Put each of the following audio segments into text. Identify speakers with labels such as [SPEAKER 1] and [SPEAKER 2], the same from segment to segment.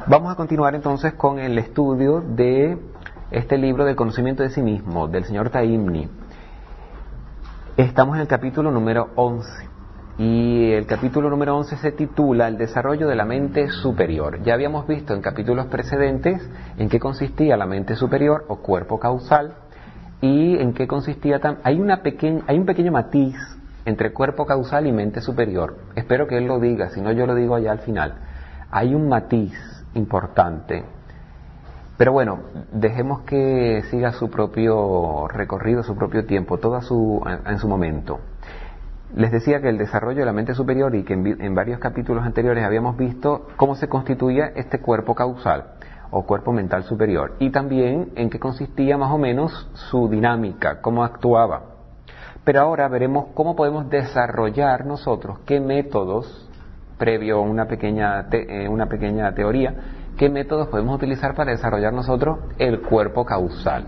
[SPEAKER 1] Vamos a continuar entonces con el estudio de este libro del conocimiento de sí mismo, del señor Taimni. Estamos en el capítulo número 11 y el capítulo número 11 se titula El desarrollo de la mente superior. Ya habíamos visto en capítulos precedentes en qué consistía la mente superior o cuerpo causal y en qué consistía hay un pequeño matiz entre cuerpo causal y mente superior. Espero que él lo diga, si no yo lo digo allá al final. Hay un matiz importante. Pero bueno, dejemos que siga su propio recorrido, su propio tiempo, en su momento. Les decía que el desarrollo de la mente superior y que en varios capítulos anteriores habíamos visto cómo se constituía este cuerpo causal o cuerpo mental superior y también en qué consistía más o menos su dinámica, cómo actuaba. Pero ahora veremos cómo podemos desarrollar nosotros, qué métodos, previo a una pequeña teoría, qué métodos podemos utilizar para desarrollar nosotros el cuerpo causal.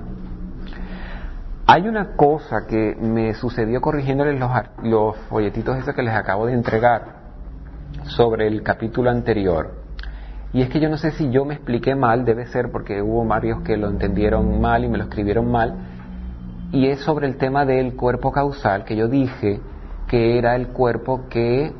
[SPEAKER 1] Hay una cosa que me sucedió corrigiéndoles los folletitos esos que les acabo de entregar sobre el capítulo anterior. Y es que yo no sé si yo me expliqué mal, debe ser porque hubo varios que lo entendieron mal y me lo escribieron mal. Y es sobre el tema del cuerpo causal, que yo dije que era el cuerpo que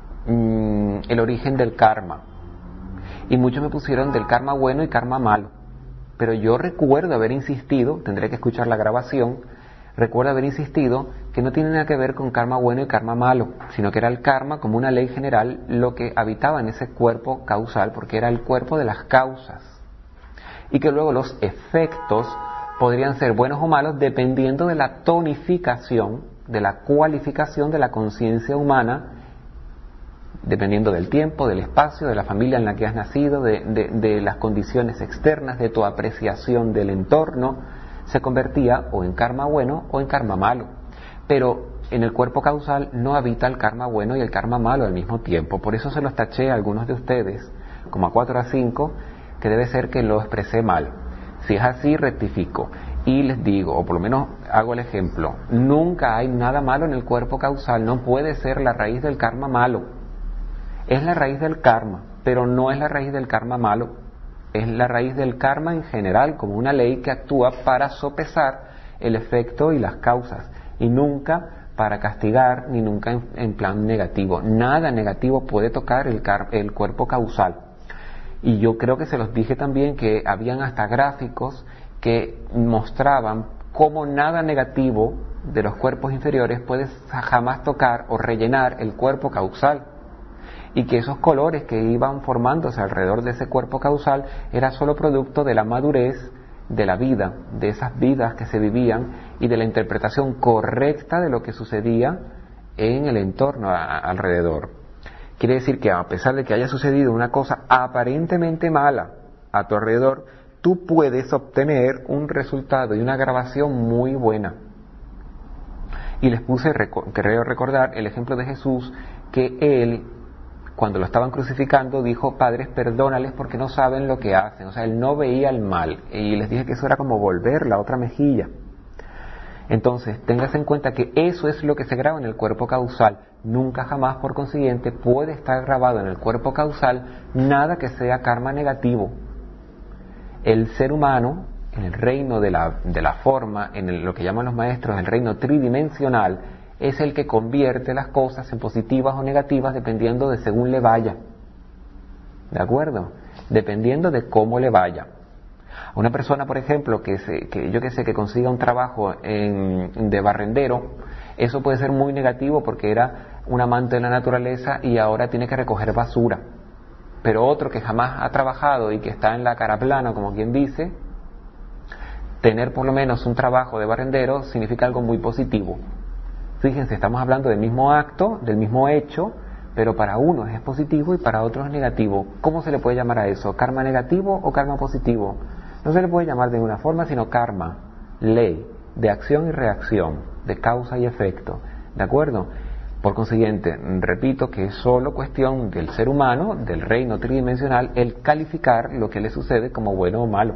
[SPEAKER 1] el origen del karma. Y muchos me pusieron del karma bueno y karma malo. Pero yo recuerdo haber insistido, tendré que escuchar la grabación, recuerdo haber insistido que no tiene nada que ver con karma bueno y karma malo, sino que era el karma como una ley general lo que habitaba en ese cuerpo causal, porque era el cuerpo de las causas. Y que luego los efectos podrían ser buenos o malos dependiendo de la tonificación, de la cualificación de la conciencia humana, dependiendo del tiempo, del espacio, de la familia en la que has nacido, de las condiciones externas, de tu apreciación del entorno, se convertía o en karma bueno o en karma malo. Pero en el cuerpo causal no habita el karma bueno y el karma malo al mismo tiempo. Por eso se los taché a algunos de ustedes, como a 4 a 5, que debe ser que lo expresé mal. Si es así, rectifico. Y les digo, o por lo menos hago el ejemplo, nunca hay nada malo en el cuerpo causal, no puede ser la raíz del karma malo. Es la raíz del karma, pero no es la raíz del karma malo. Es la raíz del karma en general, como una ley que actúa para sopesar el efecto y las causas, y nunca para castigar, ni nunca en plan negativo. Nada negativo puede tocar el cuerpo causal. Y yo creo que se los dije también que habían hasta gráficos que mostraban cómo nada negativo de los cuerpos inferiores puede jamás tocar o rellenar el cuerpo causal. Y que esos colores que iban formándose alrededor de ese cuerpo causal era solo producto de la madurez de la vida, de esas vidas que se vivían y de la interpretación correcta de lo que sucedía en el entorno alrededor. Quiere decir que a pesar de que haya sucedido una cosa aparentemente mala a tu alrededor, tú puedes obtener un resultado y una grabación muy buena. Y les puse, creo recordar, el ejemplo de Jesús, que él, cuando lo estaban crucificando, dijo: Padres, perdónales porque no saben lo que hacen. O sea, él no veía el mal. Y les dije que eso era como volver la otra mejilla. Entonces, tengas en cuenta que eso es lo que se graba en el cuerpo causal. Nunca jamás, por consiguiente, puede estar grabado en el cuerpo causal nada que sea karma negativo. El ser humano, en el reino de la forma, lo que llaman los maestros el reino tridimensional, es el que convierte las cosas en positivas o negativas dependiendo de según le vaya. ¿De acuerdo? Dependiendo de cómo le vaya. A una persona, por ejemplo, que consiga un trabajo de barrendero, eso puede ser muy negativo porque era un amante de la naturaleza y ahora tiene que recoger basura. Pero otro que jamás ha trabajado y que está en la cara plana, como quien dice, tener por lo menos un trabajo de barrendero significa algo muy positivo. Fíjense, estamos hablando del mismo acto, del mismo hecho, pero para unos es positivo y para otros es negativo. ¿Cómo se le puede llamar a eso? ¿Karma negativo o karma positivo? No se le puede llamar de una forma, sino karma, ley, de acción y reacción, de causa y efecto. ¿De acuerdo? Por consiguiente, repito que es solo cuestión del ser humano, del reino tridimensional, el calificar lo que le sucede como bueno o malo.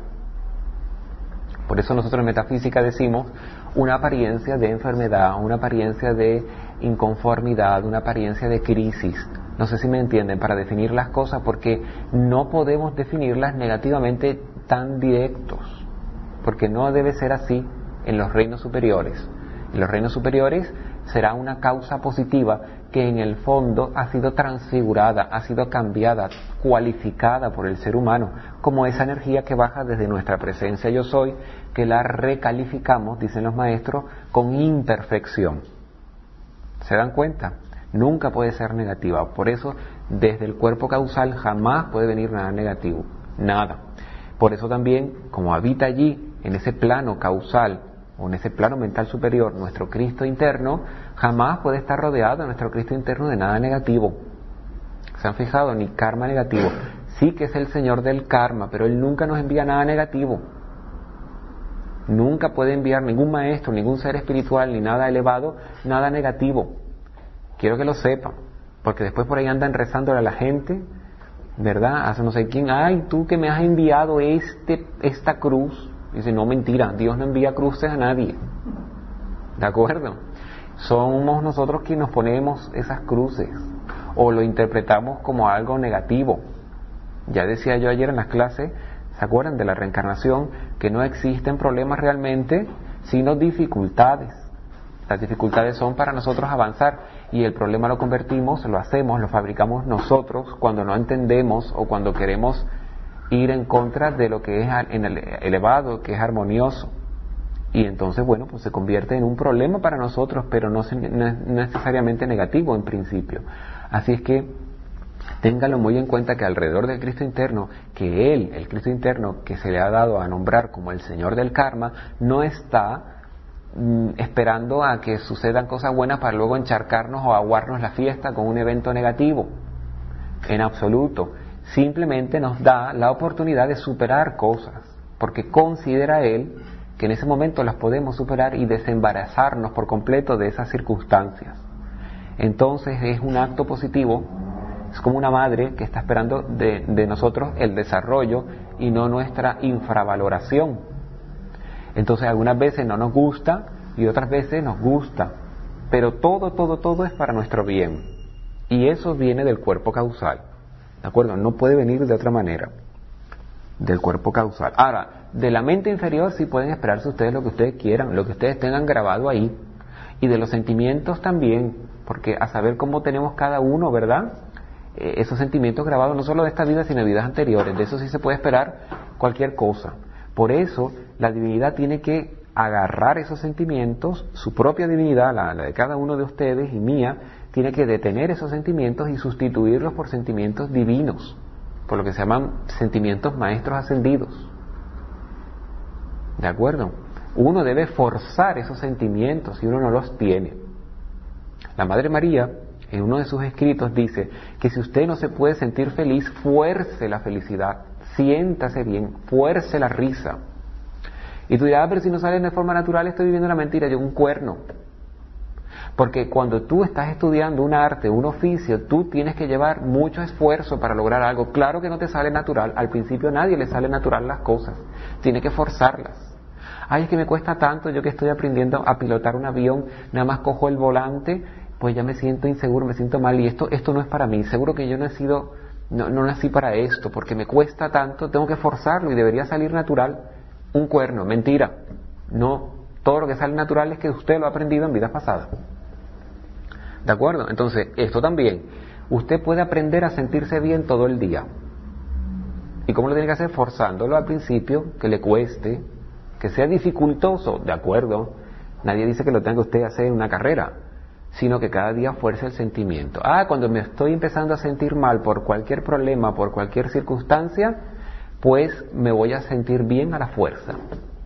[SPEAKER 1] Por eso nosotros en metafísica decimos una apariencia de enfermedad, una apariencia de inconformidad, una apariencia de crisis. No sé si me entienden, para definir las cosas, porque no podemos definirlas negativamente tan directos, porque no debe ser así en los reinos superiores. En los reinos superiores será una causa positiva que en el fondo ha sido transfigurada, ha sido cambiada, cualificada por el ser humano, como esa energía que baja desde nuestra presencia yo soy, que la recalificamos, dicen los maestros, con imperfección. ¿Se dan cuenta? Nunca puede ser negativa. Por eso, desde el cuerpo causal jamás puede venir nada negativo. Nada. Por eso también, como habita allí, en ese plano causal, o en ese plano mental superior, nuestro Cristo interno, jamás puede estar rodeado nuestro Cristo interno de nada negativo. ¿Se han fijado? Ni karma negativo. Sí que es el Señor del karma, pero Él nunca nos envía nada negativo. Nunca puede enviar ningún maestro, ningún ser espiritual, ni nada elevado, nada negativo. Quiero que lo sepan, porque después por ahí andan rezándole a la gente, ¿verdad? Hace no sé quién, ay, tú que me has enviado esta cruz. Dice, no, mentira, Dios no envía cruces a nadie. ¿De acuerdo? Somos nosotros quienes nos ponemos esas cruces, o lo interpretamos como algo negativo. Ya decía yo ayer en las clases, ¿se acuerdan de la reencarnación? Que no existen problemas realmente, sino dificultades. Las dificultades son para nosotros avanzar, y el problema lo convertimos, lo hacemos, lo fabricamos nosotros cuando no entendemos o cuando queremos ir en contra de lo que es en el elevado, que es armonioso. Y entonces, bueno, pues se convierte en un problema para nosotros, pero no necesariamente negativo en principio. Así es que téngalo muy en cuenta que alrededor del Cristo interno, que Él, el Cristo interno que se le ha dado a nombrar como el Señor del karma, no está esperando a que sucedan cosas buenas para luego encharcarnos o aguarnos la fiesta con un evento negativo. En absoluto. Simplemente nos da la oportunidad de superar cosas, porque considera Él que en ese momento las podemos superar y desembarazarnos por completo de esas circunstancias. Entonces es un acto positivo, es como una madre que está esperando de nosotros el desarrollo y no nuestra infravaloración. Entonces algunas veces no nos gusta y otras veces nos gusta, pero todo es para nuestro bien, y eso viene del cuerpo causal. ¿De acuerdo? No puede venir de otra manera, del cuerpo causal. Ahora, de la mente inferior sí pueden esperarse ustedes lo que ustedes quieran, lo que ustedes tengan grabado ahí, y de los sentimientos también, porque a saber cómo tenemos cada uno, ¿verdad? Esos sentimientos grabados no solo de esta vida, sino de vidas anteriores, de eso sí se puede esperar cualquier cosa. Por eso, la divinidad tiene que agarrar esos sentimientos, su propia divinidad, la de cada uno de ustedes y mía, tiene que detener esos sentimientos y sustituirlos por sentimientos divinos, por lo que se llaman sentimientos maestros ascendidos. ¿De acuerdo? Uno debe forzar esos sentimientos si uno no los tiene. La Madre María, en uno de sus escritos, dice que si usted no se puede sentir feliz, fuerce la felicidad, siéntase bien, fuerce la risa. Y tú dirás, pero si no sale de forma natural, estoy viviendo una mentira, yo un cuerno. Porque cuando tú estás estudiando un arte, un oficio, tú tienes que llevar mucho esfuerzo para lograr algo. Claro que no te sale natural, al principio a nadie le sale natural las cosas, tiene que forzarlas. Ay, es que me cuesta tanto, yo que estoy aprendiendo a pilotar un avión, nada más cojo el volante, pues ya me siento inseguro, me siento mal, y esto no es para mí, seguro que yo no nací para esto, porque me cuesta tanto, tengo que forzarlo y debería salir natural. Un cuerno, mentira. No, todo lo que sale natural es que usted lo ha aprendido en vidas pasadas. ¿De acuerdo? Entonces, esto también. Usted puede aprender a sentirse bien todo el día. ¿Y cómo lo tiene que hacer? Forzándolo al principio, que le cueste, que sea dificultoso, ¿de acuerdo? Nadie dice que lo tenga usted que hacer en una carrera, sino que cada día fuerce el sentimiento. Cuando me estoy empezando a sentir mal por cualquier problema, por cualquier circunstancia, pues me voy a sentir bien a la fuerza.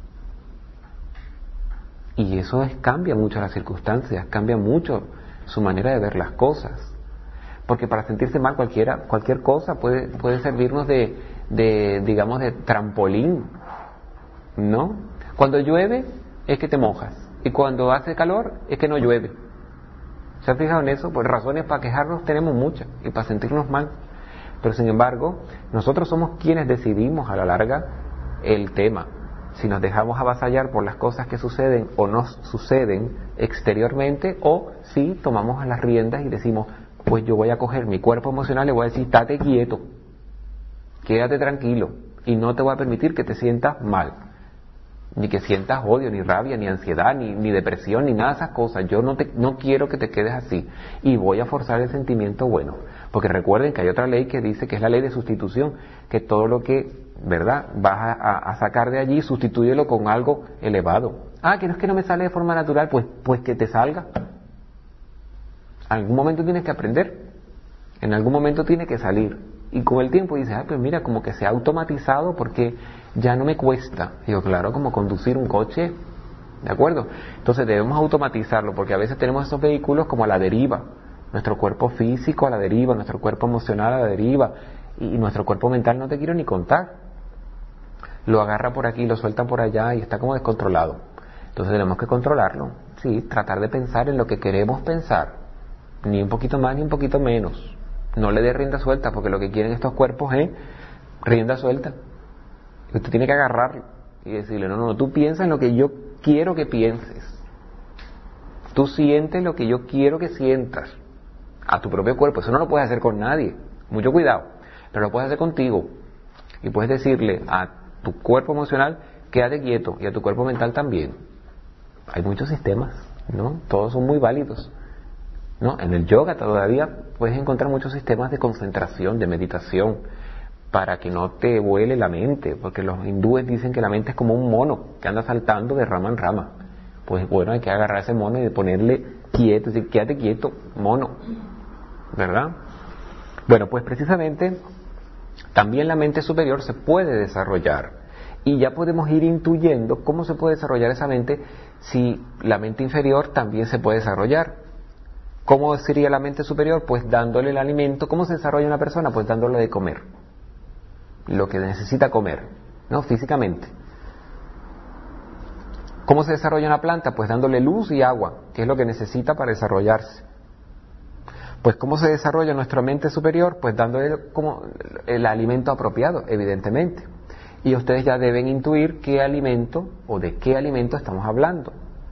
[SPEAKER 1] Y eso cambia mucho las circunstancias, cambia mucho su manera de ver las cosas. Porque para sentirse mal cualquier cosa puede servirnos digamos, de trampolín, ¿no? Cuando llueve es que te mojas, y cuando hace calor es que no llueve. ¿Se han fijado en eso? Pues razones para quejarnos tenemos muchas, y para sentirnos mal. Pero sin embargo, nosotros somos quienes decidimos a la larga el tema. Si nos dejamos avasallar por las cosas que suceden o nos suceden exteriormente, o si tomamos las riendas y decimos, pues yo voy a coger mi cuerpo emocional y le voy a decir, estate quieto, quédate tranquilo, y no te voy a permitir que te sientas mal, ni que sientas odio, ni rabia, ni ansiedad, ni depresión, ni nada de esas cosas. Yo no quiero que te quedes así, y voy a forzar el sentimiento bueno, porque recuerden que hay otra ley que dice que es la ley de sustitución, que todo lo que, ¿verdad?, vas a sacar de allí, sustitúyelo con algo elevado. Que no me sale de forma natural, pues que te salga. En algún momento tienes que aprender, en algún momento tiene que salir, y con el tiempo dices, pues mira, como que se ha automatizado porque ya no me cuesta. Digo, claro, como conducir un coche, ¿de acuerdo? Entonces debemos automatizarlo, porque a veces tenemos esos vehículos como a la deriva, nuestro cuerpo físico a la deriva, nuestro cuerpo emocional a la deriva, y nuestro cuerpo mental no te quiero ni contar. Lo agarra por aquí, lo suelta por allá y está como descontrolado. Entonces tenemos que controlarlo, sí, tratar de pensar en lo que queremos pensar, ni un poquito más ni un poquito menos. No le dé rienda suelta, porque lo que quieren estos cuerpos es rienda suelta. Y usted tiene que agarrarlo y decirle, no, tú piensa en lo que yo quiero que pienses. Tú sientes lo que yo quiero que sientas. A tu propio cuerpo. Eso no lo puedes hacer con nadie. Mucho cuidado. Pero lo puedes hacer contigo. Y puedes decirle a tu cuerpo emocional, quédate quieto. Y a tu cuerpo mental también. Hay muchos sistemas, ¿no? Todos son muy válidos, ¿no? En el yoga todavía puedes encontrar muchos sistemas de concentración, de meditación, para que no te vuele la mente, porque los hindúes dicen que la mente es como un mono que anda saltando de rama en rama. Pues bueno, hay que agarrar ese mono y ponerle quieto, decir, quédate quieto, mono, ¿verdad? Bueno, pues precisamente también la mente superior se puede desarrollar, y ya podemos ir intuyendo cómo se puede desarrollar esa mente si la mente inferior también se puede desarrollar. ¿Cómo sería la mente superior? Pues dándole el alimento. ¿Cómo se desarrolla una persona? Pues dándole de comer lo que necesita comer, ¿no? Físicamente. ¿Cómo se desarrolla una planta? Pues dándole luz y agua, que es lo que necesita para desarrollarse. Pues ¿cómo se desarrolla nuestra mente superior? Pues dándole como el alimento apropiado, evidentemente. Y ustedes ya deben intuir qué alimento o de qué alimento estamos hablando.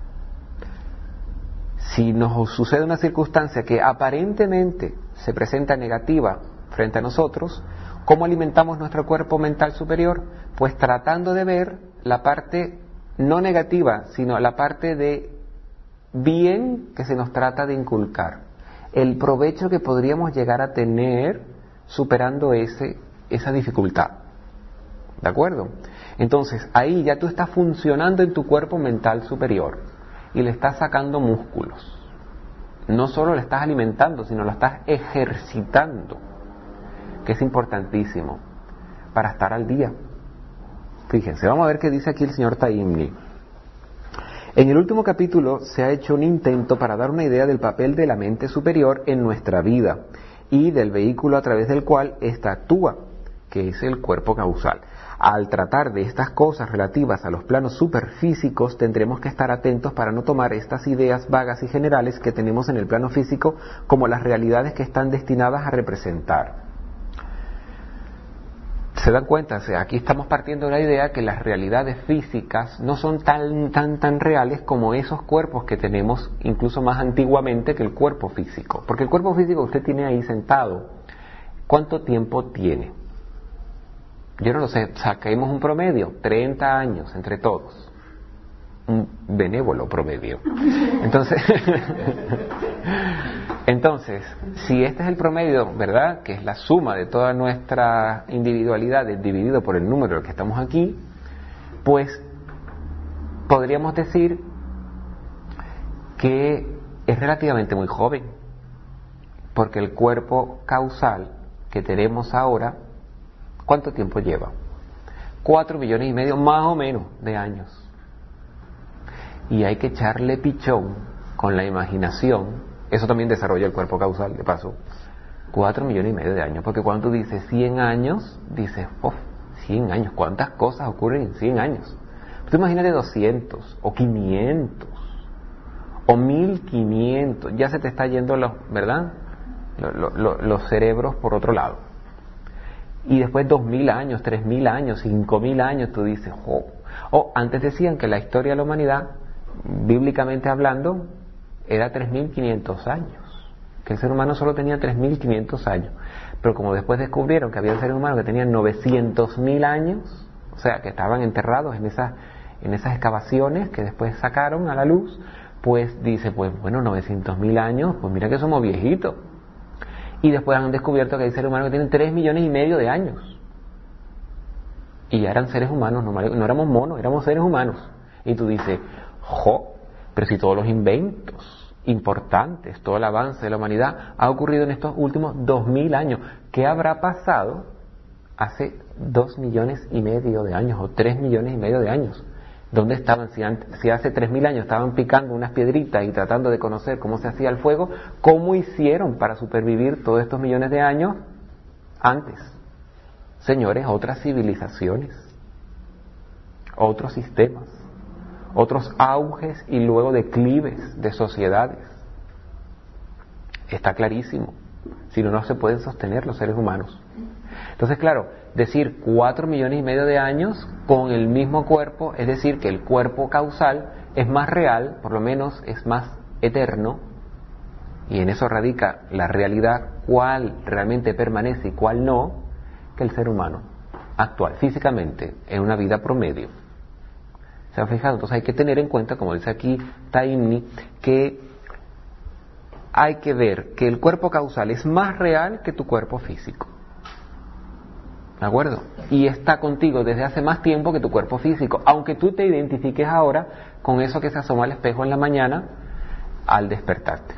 [SPEAKER 1] Si nos sucede una circunstancia que aparentemente se presenta negativa frente a nosotros, ¿cómo alimentamos nuestro cuerpo mental superior? Pues tratando de ver la parte no negativa, sino la parte de bien que se nos trata de inculcar. El provecho que podríamos llegar a tener superando esa dificultad. ¿De acuerdo? Entonces, ahí ya tú estás funcionando en tu cuerpo mental superior y le estás sacando músculos. No solo le estás alimentando, sino lo estás ejercitando, que es importantísimo para estar al día. Fíjense, vamos a ver qué dice aquí el señor Taimni. En el último capítulo se ha hecho un intento para dar una idea del papel de la mente superior en nuestra vida y del vehículo a través del cual ésta actúa, que es el cuerpo causal. Al tratar de estas cosas relativas a los planos superfísicos, tendremos que estar atentos para no tomar estas ideas vagas y generales que tenemos en el plano físico como las realidades que están destinadas a representar. ¿Se dan cuenta? O sea, aquí estamos partiendo de la idea que las realidades físicas no son tan reales como esos cuerpos que tenemos incluso más antiguamente que el cuerpo físico. Porque el cuerpo físico que usted tiene ahí sentado, ¿cuánto tiempo tiene? Yo no lo sé, saquemos un promedio, 30 años entre todos. Un benévolo promedio. Entonces, si este es el promedio, ¿verdad?, que es la suma de todas nuestras individualidades dividido por el número que estamos aquí, pues podríamos decir que es relativamente muy joven, porque el cuerpo causal que tenemos ahora, ¿cuánto tiempo lleva? 4,5 millones más o menos de años. Y hay que echarle pichón con la imaginación. Eso también desarrolla el cuerpo causal, de paso. 4,5 millones de años. Porque cuando tú dices 100 años, dices, 100 años, ¿cuántas cosas ocurren en 100 años? Tú imagínate 200, o 500, o 1500. Ya se te está yendo ¿verdad? Los cerebros por otro lado. Y después 2000 años, 3000 años, 5000 años, tú dices, antes decían que la historia de la humanidad, bíblicamente hablando, era 3500 años. que el ser humano solo tenía 3.500 años. Pero como después descubrieron que había seres humanos que tenían 900.000 años, o sea, que estaban enterrados en esas excavaciones que después sacaron a la luz, pues dice, pues bueno, 900.000 años, pues mira que somos viejitos. Y después han descubierto que hay seres humanos que tienen 3,5 millones de años. Y ya eran seres humanos, no éramos monos, éramos seres humanos. Y tú dices, pero si todos los inventos importantes, todo el avance de la humanidad ha ocurrido en estos últimos 2.000 años, ¿qué habrá pasado hace 2,5 millones de años o 3,5 millones de años? ¿Dónde estaban? Si hace 3.000 años estaban picando unas piedritas y tratando de conocer cómo se hacía el fuego, ¿cómo hicieron para supervivir todos estos millones de años antes? Señores, otras civilizaciones, otros sistemas, otros auges y luego declives de sociedades. Está clarísimo. Si no, no se pueden sostener los seres humanos. Entonces, claro, decir 4,5 millones de años con el mismo cuerpo, es decir, que el cuerpo causal es más real, por lo menos es más eterno, y en eso radica la realidad, cuál realmente permanece y cuál no, que el ser humano actual, físicamente, en una vida promedio. ¿Se han fijado? Entonces hay que tener en cuenta, como dice aquí Taimni, que hay que ver que el cuerpo causal es más real que tu cuerpo físico. ¿De acuerdo? Y está contigo desde hace más tiempo que tu cuerpo físico, aunque tú te identifiques ahora con eso que se asoma al espejo en la mañana al despertarte.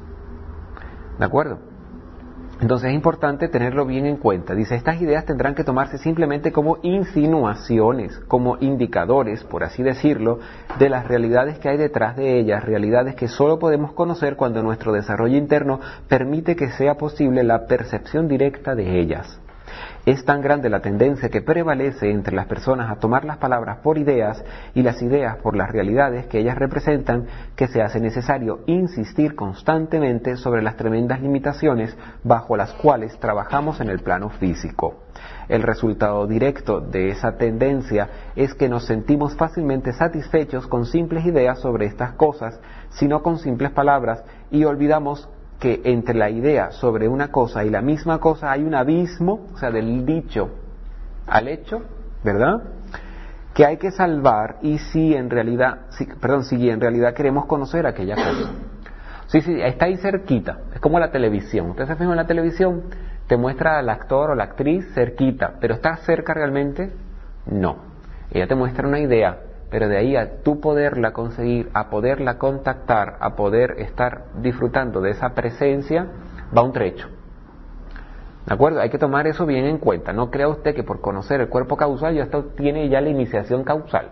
[SPEAKER 1] ¿De acuerdo? Entonces es importante tenerlo bien en cuenta. Dice, estas ideas tendrán que tomarse simplemente como insinuaciones, como indicadores, por así decirlo, de las realidades que hay detrás de ellas, realidades que solo podemos conocer cuando nuestro desarrollo interno permite que sea posible la percepción directa de ellas. Es tan grande la tendencia que prevalece entre las personas a tomar las palabras por ideas y las ideas por las realidades que ellas representan, que se hace necesario insistir constantemente sobre las tremendas limitaciones bajo las cuales trabajamos en el plano físico. El resultado directo de esa tendencia es que nos sentimos fácilmente satisfechos con simples ideas sobre estas cosas, sino con simples palabras, y olvidamos que entre la idea sobre una cosa y la misma cosa hay un abismo, o sea, del dicho al hecho, ¿verdad?, que hay que salvar, y si en realidad queremos conocer aquella cosa. Sí, está ahí cerquita, es como la televisión. Usted se fija en la televisión, te muestra al actor o la actriz cerquita, pero ¿está cerca realmente? No. Ella te muestra una idea, pero de ahí a tú poderla conseguir, a poderla contactar, a poder estar disfrutando de esa presencia, va un trecho. ¿De acuerdo? Hay que tomar eso bien en cuenta. No crea usted que por conocer el cuerpo causal ya tiene ya la iniciación causal,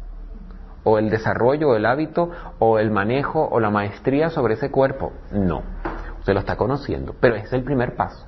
[SPEAKER 1] o el desarrollo, o el hábito, o el manejo, o la maestría sobre ese cuerpo. No, usted lo está conociendo, pero es el primer paso.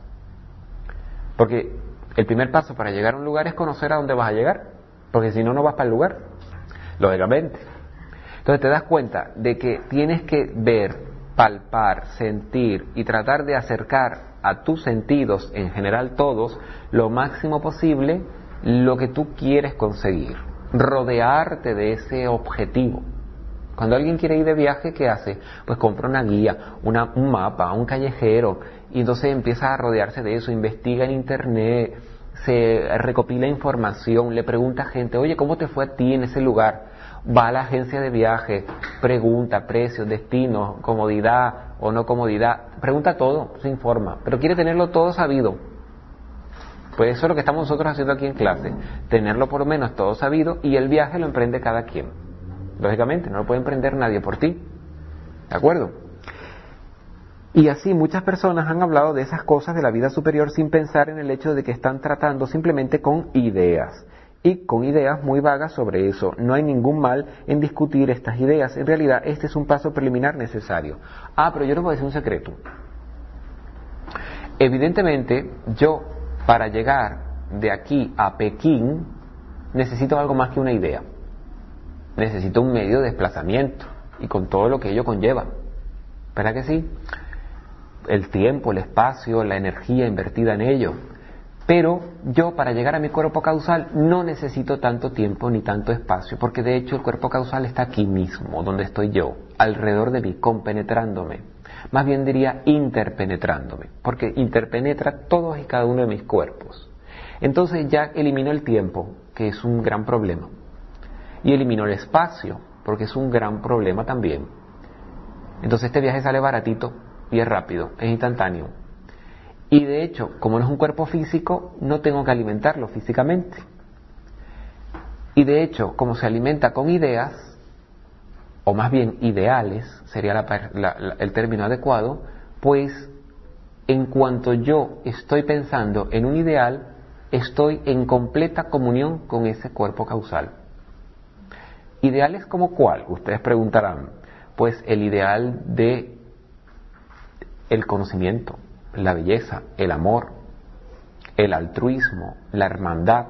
[SPEAKER 1] Porque el primer paso para llegar a un lugar es conocer a dónde vas a llegar, porque si no, no vas para el lugar. Lógicamente. Entonces te das cuenta de que tienes que ver, palpar, sentir y tratar de acercar a tus sentidos, en general todos, lo máximo posible lo que tú quieres conseguir. Rodearte de ese objetivo. Cuando alguien quiere ir de viaje, ¿qué hace? Pues compra una guía, un mapa, un callejero, y entonces empieza a rodearse de eso, investiga en internet, se recopila información, le pregunta a gente, oye, ¿cómo te fue a ti en ese lugar? Va a la agencia de viaje, pregunta precios, destinos, comodidad o no comodidad, pregunta todo, se informa, pero quiere tenerlo todo sabido. Pues eso es lo que estamos nosotros haciendo aquí en clase, tenerlo por lo menos todo sabido, y el viaje lo emprende cada quien. Lógicamente, no lo puede emprender nadie por ti. ¿De acuerdo? Y así muchas personas han hablado de esas cosas de la vida superior sin pensar en el hecho de que están tratando simplemente con ideas. Y con ideas muy vagas sobre eso. No hay ningún mal en discutir estas ideas. En realidad, este es un paso preliminar necesario. Pero yo les voy a decir un secreto. Evidentemente, yo, para llegar de aquí a Pekín, necesito algo más que una idea. Necesito un medio de desplazamiento, y con todo lo que ello conlleva. ¿Verdad que sí? El tiempo, el espacio, la energía invertida en ello. Pero yo, para llegar a mi cuerpo causal, no necesito tanto tiempo ni tanto espacio, porque de hecho el cuerpo causal está aquí mismo, donde estoy yo, alrededor de mí, compenetrándome. más bien diría interpenetrándome, porque interpenetra todos y cada uno de mis cuerpos. Entonces ya eliminó el tiempo, que es un gran problema, y eliminó el espacio, porque es un gran problema también. Entonces este viaje sale baratito y es rápido, es instantáneo. Y de hecho, como no es un cuerpo físico, no tengo que alimentarlo físicamente. Y de hecho, como se alimenta con ideas, o más bien ideales, sería el término adecuado, pues en cuanto yo estoy pensando en un ideal, estoy en completa comunión con ese cuerpo causal. ¿Ideales como cuál? Ustedes preguntarán. Pues el ideal de el conocimiento, la belleza, el amor, el altruismo, la hermandad,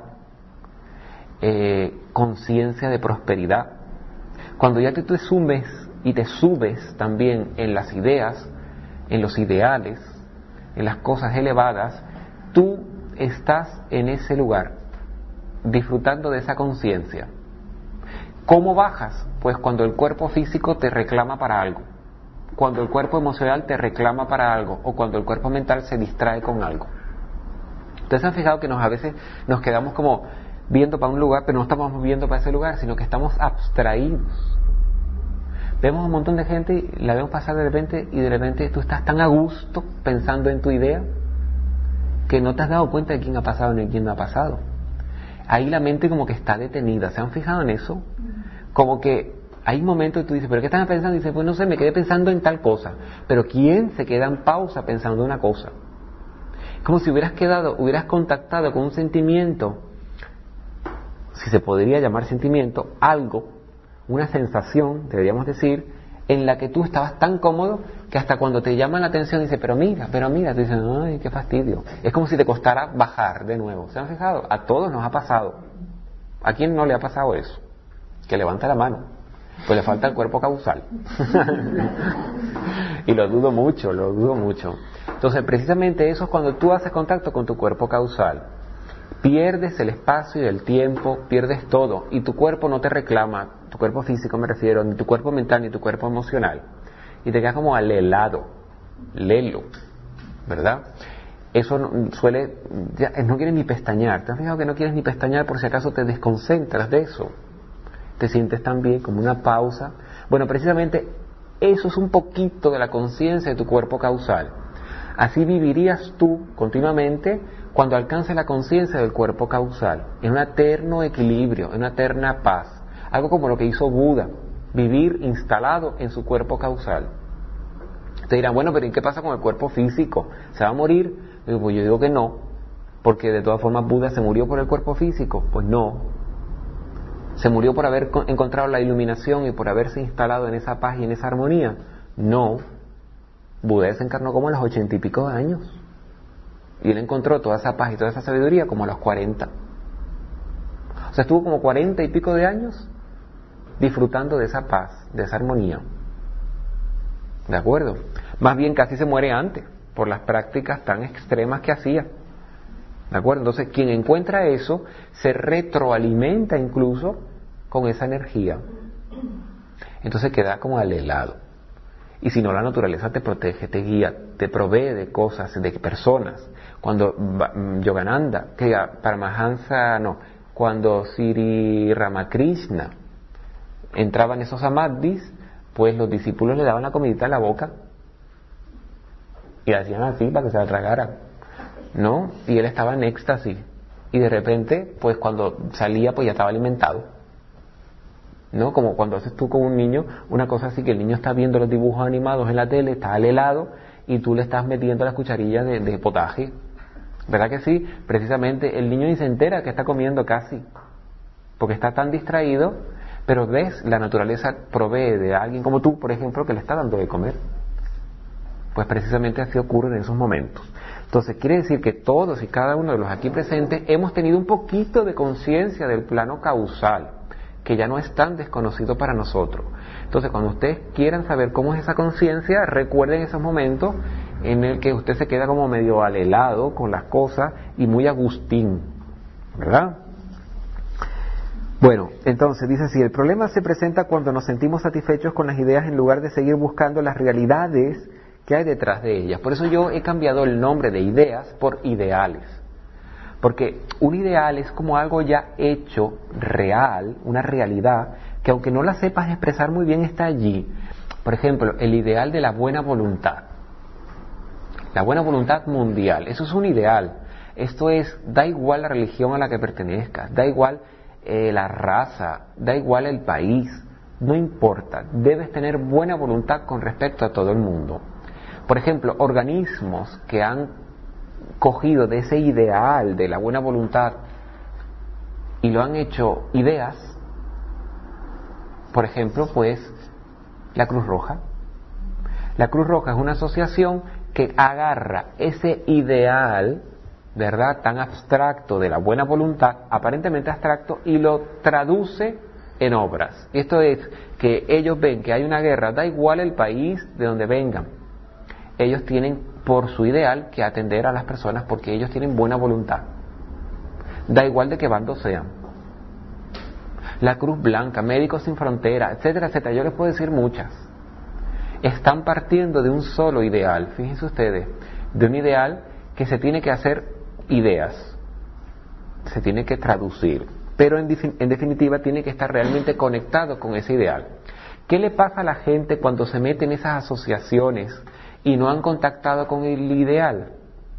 [SPEAKER 1] conciencia de prosperidad. Cuando ya te sumes y te subes también en las ideas, en los ideales, en las cosas elevadas, tú estás en ese lugar, disfrutando de esa conciencia. ¿Cómo bajas? Pues cuando el cuerpo físico te reclama para algo, cuando el cuerpo emocional te reclama para algo, o cuando el cuerpo mental se distrae con algo. Ustedes se han fijado que a veces nos quedamos como viendo para un lugar, pero no estamos viendo para ese lugar, sino que estamos abstraídos. Vemos un montón de gente y la vemos pasar de repente, y de repente tú estás tan a gusto pensando en tu idea que no te has dado cuenta de quién ha pasado ni quién no ha pasado. Ahí la mente como que está detenida. ¿Se han fijado en eso? Como que hay momentos que tú dices, ¿pero qué estás pensando? Y dices, pues no sé, me quedé pensando en tal cosa. Pero ¿quién se queda en pausa pensando en una cosa? Como si hubieras contactado con un sentimiento, si se podría llamar sentimiento, algo, una sensación, deberíamos decir, en la que tú estabas tan cómodo que hasta cuando te llama la atención dices, pero mira, te dicen, ay, qué fastidio. Es como si te costara bajar de nuevo. ¿Se han fijado? A todos nos ha pasado. ¿A quién no le ha pasado eso? Que levanta la mano. Pues le falta el cuerpo causal. Y lo dudo mucho. Entonces, precisamente eso es cuando tú haces contacto con tu cuerpo causal. Pierdes el espacio y el tiempo, pierdes todo, y tu cuerpo no te reclama, tu cuerpo físico me refiero, ni tu cuerpo mental, ni tu cuerpo emocional, y te quedas como alelado, lelo, ¿verdad? Eso no quieres ni pestañear. ¿Te has fijado que no quieres ni pestañear por si acaso te desconcentras de eso? Te sientes también como una pausa. Bueno, precisamente eso es un poquito de la conciencia de tu cuerpo causal. Así vivirías tú continuamente cuando alcances la conciencia del cuerpo causal, en un eterno equilibrio, en una eterna paz. Algo como lo que hizo Buda, vivir instalado en su cuerpo causal. Te dirán, bueno, pero ¿y qué pasa con el cuerpo físico? ¿Se va a morir? Pues yo digo que no, porque de todas formas Buda se murió por el cuerpo físico. Pues no. ¿Se murió por haber encontrado la iluminación y por haberse instalado en esa paz y en esa armonía? No. Buda se encarnó como a los 80 y pico de años. Y él encontró toda esa paz y toda esa sabiduría como a los 40. O sea, estuvo como 40 y pico de años disfrutando de esa paz, de esa armonía. ¿De acuerdo? Más bien casi se muere antes, por las prácticas tan extremas que hacía. ¿De acuerdo? Entonces, quien encuentra eso, se retroalimenta incluso con esa energía. Entonces queda como alelado. Y si no, la naturaleza te protege, te guía, te provee de cosas, de personas. Cuando Yogananda, cuando Sri Ramakrishna entraba en esos samadhis, pues los discípulos le daban la comidita en la boca y hacían así para que se la tragaran, ¿no? Y él estaba en éxtasis, y de repente, pues cuando salía, pues ya estaba alimentado, ¿no? Como cuando haces tú con un niño una cosa así, que el niño está viendo los dibujos animados en la tele, está al helado, y tú le estás metiendo las cucharillas de potaje, ¿verdad que sí? Precisamente el niño ni se entera que está comiendo casi, porque está tan distraído. Pero ves, la naturaleza provee de alguien como tú, por ejemplo, que le está dando de comer. Pues precisamente así ocurre en esos momentos. Entonces quiere decir que todos y cada uno de los aquí presentes hemos tenido un poquito de conciencia del plano causal, que ya no es tan desconocido para nosotros. Entonces, cuando ustedes quieran saber cómo es esa conciencia, recuerden esos momentos en el que usted se queda como medio alelado con las cosas y muy agustín, ¿verdad? Bueno, entonces dice así: el problema se presenta cuando nos sentimos satisfechos con las ideas en lugar de seguir buscando las realidades ¿Qué hay detrás de ellas? Por eso yo he cambiado el nombre de ideas por ideales. Porque un ideal es como algo ya hecho, real, una realidad, que aunque no la sepas expresar muy bien, está allí. Por ejemplo, el ideal de la buena voluntad. La buena voluntad mundial, eso es un ideal. Esto es, da igual la religión a la que pertenezcas, da igual la raza, da igual el país, no importa, debes tener buena voluntad con respecto a todo el mundo. Por ejemplo, organismos que han cogido de ese ideal de la buena voluntad y lo han hecho ideas, por ejemplo, pues la Cruz Roja. La Cruz Roja es una asociación que agarra ese ideal, ¿verdad?, tan abstracto de la buena voluntad, aparentemente abstracto, y lo traduce en obras. Y esto es que ellos ven que hay una guerra, da igual el país de donde vengan. Ellos tienen por su ideal que atender a las personas porque ellos tienen buena voluntad. Da igual de qué bando sean. La Cruz Blanca, Médicos Sin Fronteras, etcétera, etcétera. Yo les puedo decir muchas. Están partiendo de un solo ideal, fíjense ustedes, de un ideal que se tiene que hacer ideas, se tiene que traducir, pero en definitiva tiene que estar realmente conectado con ese ideal. ¿Qué le pasa a la gente cuando se mete en esas asociaciones y no han contactado con el ideal?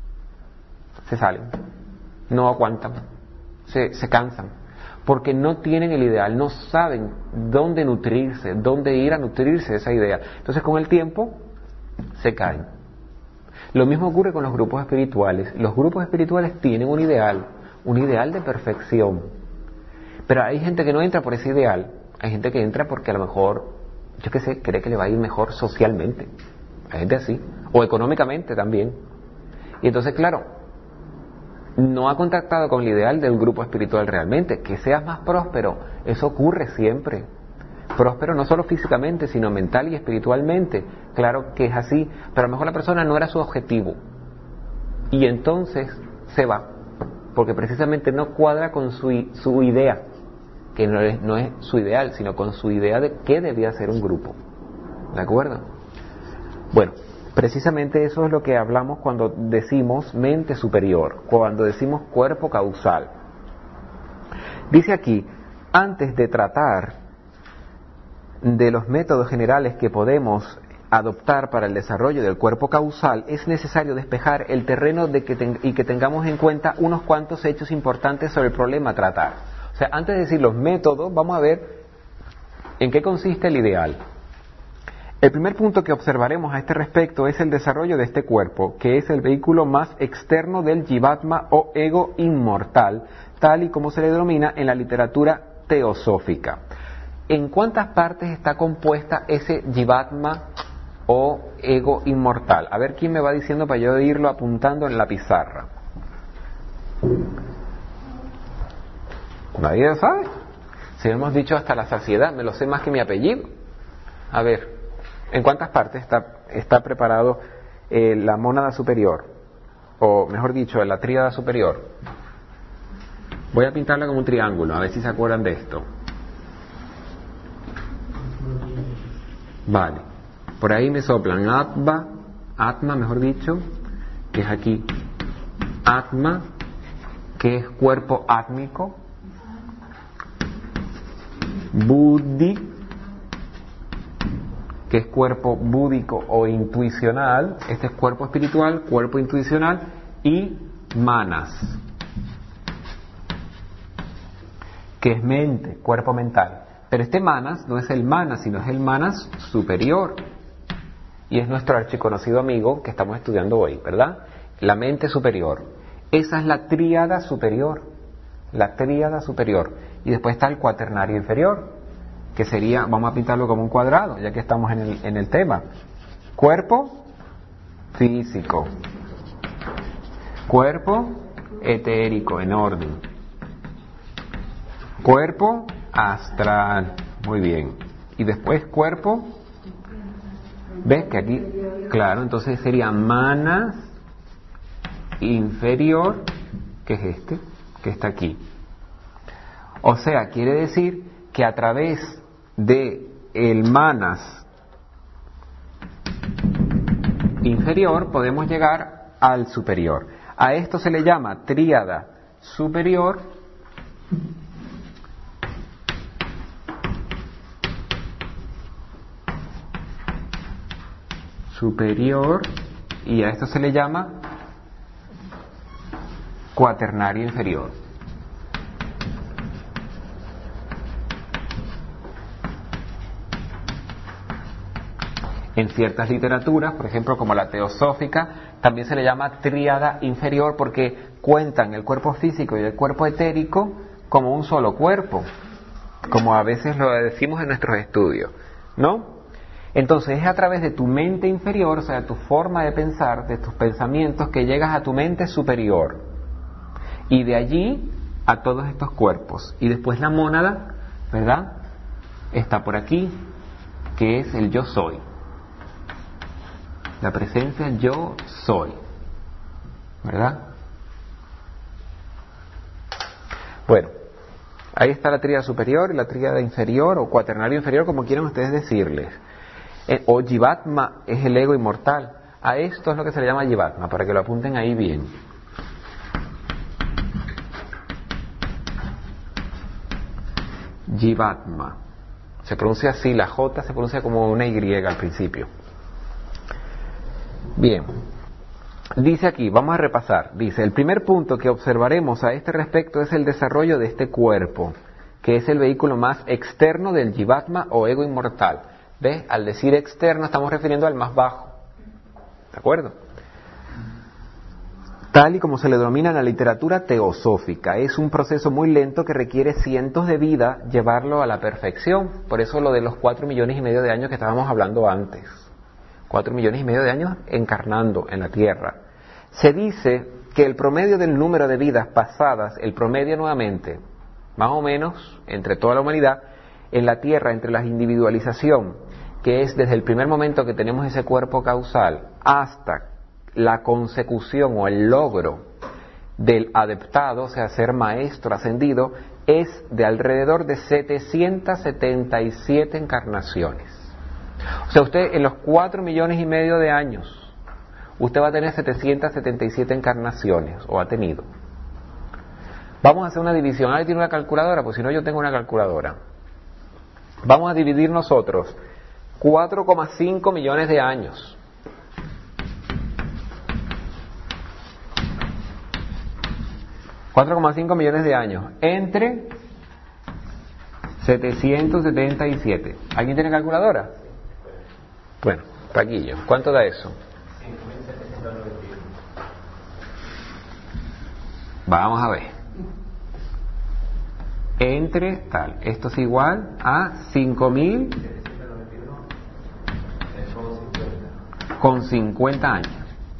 [SPEAKER 1] Se salen, no aguantan, se cansan, porque no tienen el ideal, no saben dónde nutrirse, dónde ir a nutrirse de esa idea. Entonces con el tiempo se caen. Lo mismo ocurre con los grupos espirituales. Los grupos espirituales tienen un ideal de perfección. Pero hay gente que no entra por ese ideal, hay gente que entra porque a lo mejor, yo qué sé, cree que le va a ir mejor socialmente. Hay gente así, o económicamente también. Y entonces, claro, no ha contactado con el ideal del grupo espiritual realmente. Que seas más próspero, eso ocurre siempre. Próspero no solo físicamente, sino mental y espiritualmente. Claro que es así, pero a lo mejor la persona no era su objetivo. Y entonces se va, porque precisamente no cuadra con su idea, que no es su ideal, sino con su idea de qué debía ser un grupo. ¿De acuerdo? Bueno, precisamente eso es lo que hablamos cuando decimos mente superior, cuando decimos cuerpo causal. Dice aquí, antes de tratar de los métodos generales que podemos adoptar para el desarrollo del cuerpo causal, es necesario despejar el terreno y que tengamos en cuenta unos cuantos hechos importantes sobre el problema a tratar. O sea, antes de decir los métodos, vamos a ver en qué consiste el ideal. El primer punto que observaremos a este respecto es el desarrollo de este cuerpo, que es el vehículo más externo del Jivatma o ego inmortal, tal y como se le denomina en la literatura teosófica. ¿En cuántas partes está compuesta ese Jivatma o ego inmortal? A ver quién me va diciendo para yo irlo apuntando en la pizarra. ¿Nadie lo sabe? Si hemos dicho hasta la saciedad, me lo sé más que mi apellido. A ver, ¿en cuántas partes está preparado la mónada superior? O mejor dicho, la tríada superior. Voy a pintarla como un triángulo, a ver si se acuerdan de esto. Vale, por ahí me soplan Atma, mejor dicho, que es aquí, Atma, que es cuerpo átmico, Buddhi, que es cuerpo búdico o intuicional, este es cuerpo espiritual, cuerpo intuicional, y Manas, que es mente, cuerpo mental. Pero este Manas no es el Manas, sino es el Manas superior. Y es nuestro archiconocido amigo que estamos estudiando hoy, ¿verdad? La mente superior. Esa es la tríada superior. La tríada superior. Y después está el cuaternario inferior, que sería, vamos a pintarlo como un cuadrado, ya que estamos en el tema. Cuerpo físico. Cuerpo etérico, en orden. Cuerpo astral, muy bien. Y después cuerpo, ¿ves que aquí? Claro, entonces sería Manas inferior, que es este, que está aquí. O sea, quiere decir que a través de el Manas inferior, podemos llegar al superior. A esto se le llama tríada superior, y a esto se le llama cuaternario inferior. En ciertas literaturas, por ejemplo como la teosófica, también se le llama tríada inferior porque cuentan el cuerpo físico y el cuerpo etérico como un solo cuerpo, como a veces lo decimos en nuestros estudios, ¿no? Entonces es a través de tu mente inferior, o sea, tu forma de pensar, de tus pensamientos, que llegas a tu mente superior. Y de allí a todos estos cuerpos. Y después la mónada, ¿verdad? Está por aquí, que es el yo soy. La presencia yo soy, ¿verdad? Bueno, ahí está la tríada superior y la tríada inferior o cuaternario inferior, como quieran ustedes decirles. O Jivatma es el ego inmortal. A esto es lo que se le llama Jivatma, para que lo apunten ahí bien. Jivatma. Se pronuncia así, la J se pronuncia como una Y al principio. Bien, dice aquí, vamos a repasar, dice, el primer punto que observaremos a este respecto es el desarrollo de este cuerpo, que es el vehículo más externo del Jivatma o ego inmortal. ¿Ves? Al decir externo estamos refiriendo al más bajo, ¿de acuerdo? Tal y como se le denomina en la literatura teosófica, es un proceso muy lento que requiere cientos de vidas llevarlo a la perfección, por eso lo de los 4,5 millones de años que estábamos hablando antes. 4,5 millones de años encarnando en la Tierra. Se dice que el promedio del número de vidas pasadas, el promedio nuevamente, más o menos, entre toda la humanidad, en la Tierra, entre la individualización, que es desde el primer momento que tenemos ese cuerpo causal, hasta la consecución o el logro del adeptado, o sea, ser maestro ascendido, es de alrededor de 777 encarnaciones. O sea, usted en los 4,5 millones de años, usted va a tener 777 encarnaciones, o ha tenido. Vamos a hacer una división. ¿Alguien tiene una calculadora? Pues si no, yo tengo una calculadora. Vamos a dividir nosotros 4,5 millones de años. $4,5 millones de años entre 777. ¿Alguien tiene calculadora? Bueno, Paquillo, ¿cuánto da eso? 5.791. Vamos a ver. Entre tal, esto es igual a 5.000 con 50 años.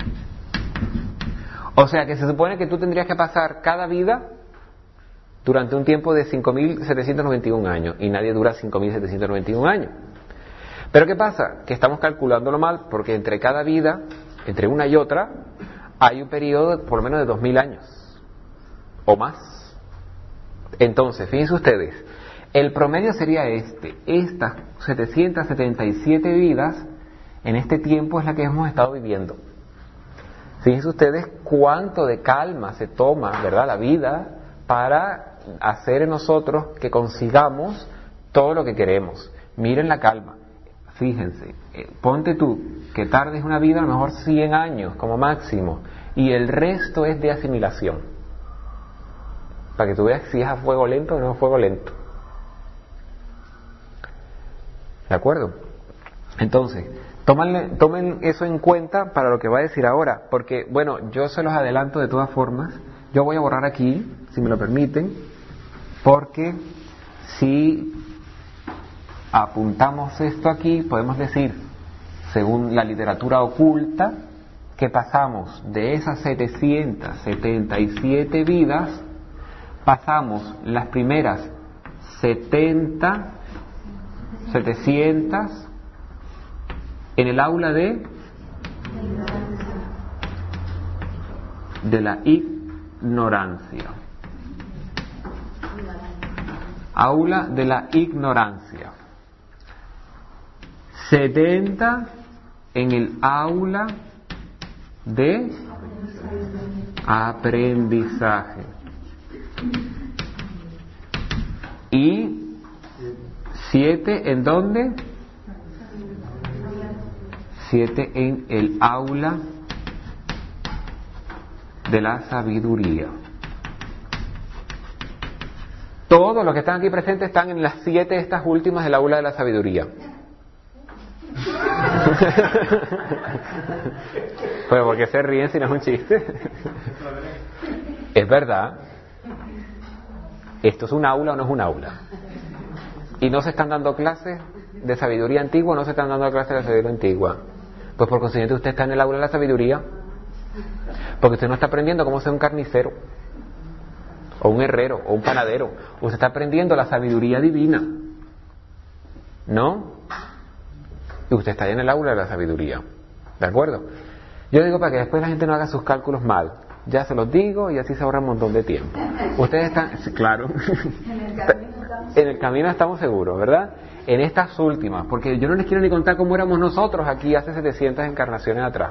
[SPEAKER 1] O sea que se supone que tú tendrías que pasar cada vida durante un tiempo de 5.791 años, y nadie dura 5.791 años. Pero ¿qué pasa? Que estamos calculándolo mal, porque entre cada vida, entre una y otra, hay un periodo por lo menos de 2.000 años o más. Entonces, fíjense ustedes, el promedio sería estas 777 vidas en este tiempo es la que hemos estado viviendo. Fíjense ustedes cuánto de calma se toma, ¿verdad?, la vida para hacer en nosotros que consigamos todo lo que queremos. Miren la calma. Fíjense, ponte tú que tardes una vida a lo mejor 100 años como máximo, y el resto es de asimilación, para que tú veas si es a fuego lento o no a fuego lento. ¿De acuerdo? Entonces, tomen eso en cuenta para lo que va a decir ahora, porque, bueno, yo se los adelanto de todas formas. Yo voy a borrar aquí, si me lo permiten, porque si apuntamos esto aquí, podemos decir, según la literatura oculta, que pasamos de esas 777 vidas, pasamos las primeras 700 en el aula de la ignorancia. Aula de la ignorancia. 70 en el aula de aprendizaje. Y 7, ¿en dónde? 7 en el aula de la sabiduría. Todos los que están aquí presentes están en las 7 estas últimas del aula de la sabiduría. Pues ¿por qué se ríen si no es un chiste? Es verdad. ¿Esto es un aula o no es un aula? ¿Y no se están dando clases de sabiduría antigua o no se están dando clases de sabiduría antigua? Pues por consiguiente usted está en el aula de la sabiduría, porque usted no está aprendiendo cómo ser un carnicero o un herrero o un panadero. Usted está aprendiendo la sabiduría divina, ¿no? Y usted está en el aula de la sabiduría, ¿de acuerdo? Yo digo para que después la gente no haga sus cálculos mal. Ya se los digo y así se ahorra un montón de tiempo. Ustedes están, sí, claro, en el camino estamos seguros, ¿verdad? En estas últimas, porque yo no les quiero ni contar cómo éramos nosotros aquí hace 700 encarnaciones atrás.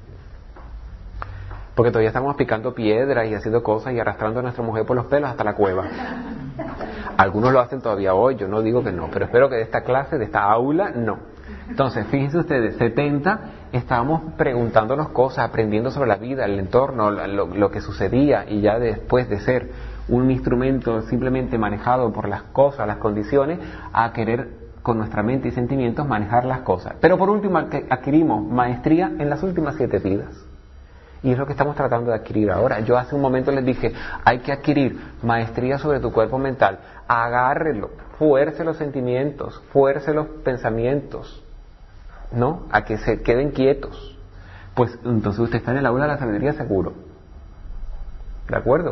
[SPEAKER 1] Porque todavía estamos picando piedras y haciendo cosas y arrastrando a nuestra mujer por los pelos hasta la cueva. Algunos lo hacen todavía hoy, yo no digo que no, pero espero que de esta clase, de esta aula, no. Entonces, fíjense ustedes, 70 estábamos preguntándonos cosas, aprendiendo sobre la vida, el entorno, lo que sucedía, y ya después de ser un instrumento simplemente manejado por las cosas, las condiciones, a querer con nuestra mente y sentimientos manejar las cosas. Pero por último adquirimos maestría en las últimas 7 vidas. Y es lo que estamos tratando de adquirir ahora. Yo hace un momento les dije, hay que adquirir maestría sobre tu cuerpo mental. Agárrelo, fuerce los sentimientos, fuerce los pensamientos, ¿no? A que se queden quietos. Pues entonces usted está en el aula de la sabiduría seguro. ¿De acuerdo?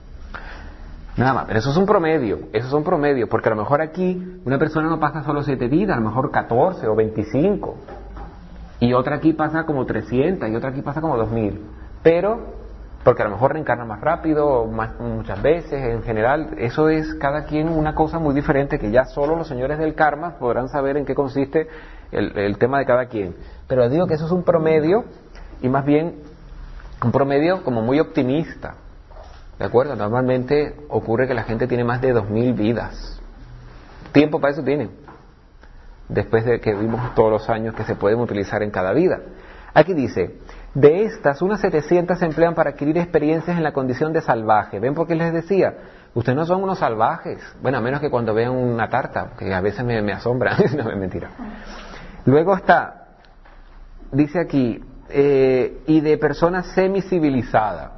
[SPEAKER 1] Nada más, pero eso es un promedio, porque a lo mejor aquí una persona no pasa solo 7 vidas, a lo mejor 14 o 25. Y otra aquí pasa como 300 y otra aquí pasa como 2000. Pero, porque a lo mejor reencarna más rápido, muchas veces, en general, eso es cada quien una cosa muy diferente que ya solo los señores del karma podrán saber en qué consiste el tema de cada quien. Pero digo que eso es un promedio, y más bien un promedio como muy optimista. ¿De acuerdo? Normalmente ocurre que la gente tiene más de 2000 vidas. Tiempo para eso tienen. Después de que vimos todos los años que se pueden utilizar en cada vida. Aquí dice, de estas, unas 700 se emplean para adquirir experiencias en la condición de salvaje. ¿Ven por qué les decía? Ustedes no son unos salvajes. Bueno, a menos que cuando vean una tarta, que a veces me asombra. No, es mentira. Luego está, dice aquí, y de personas semicivilizadas.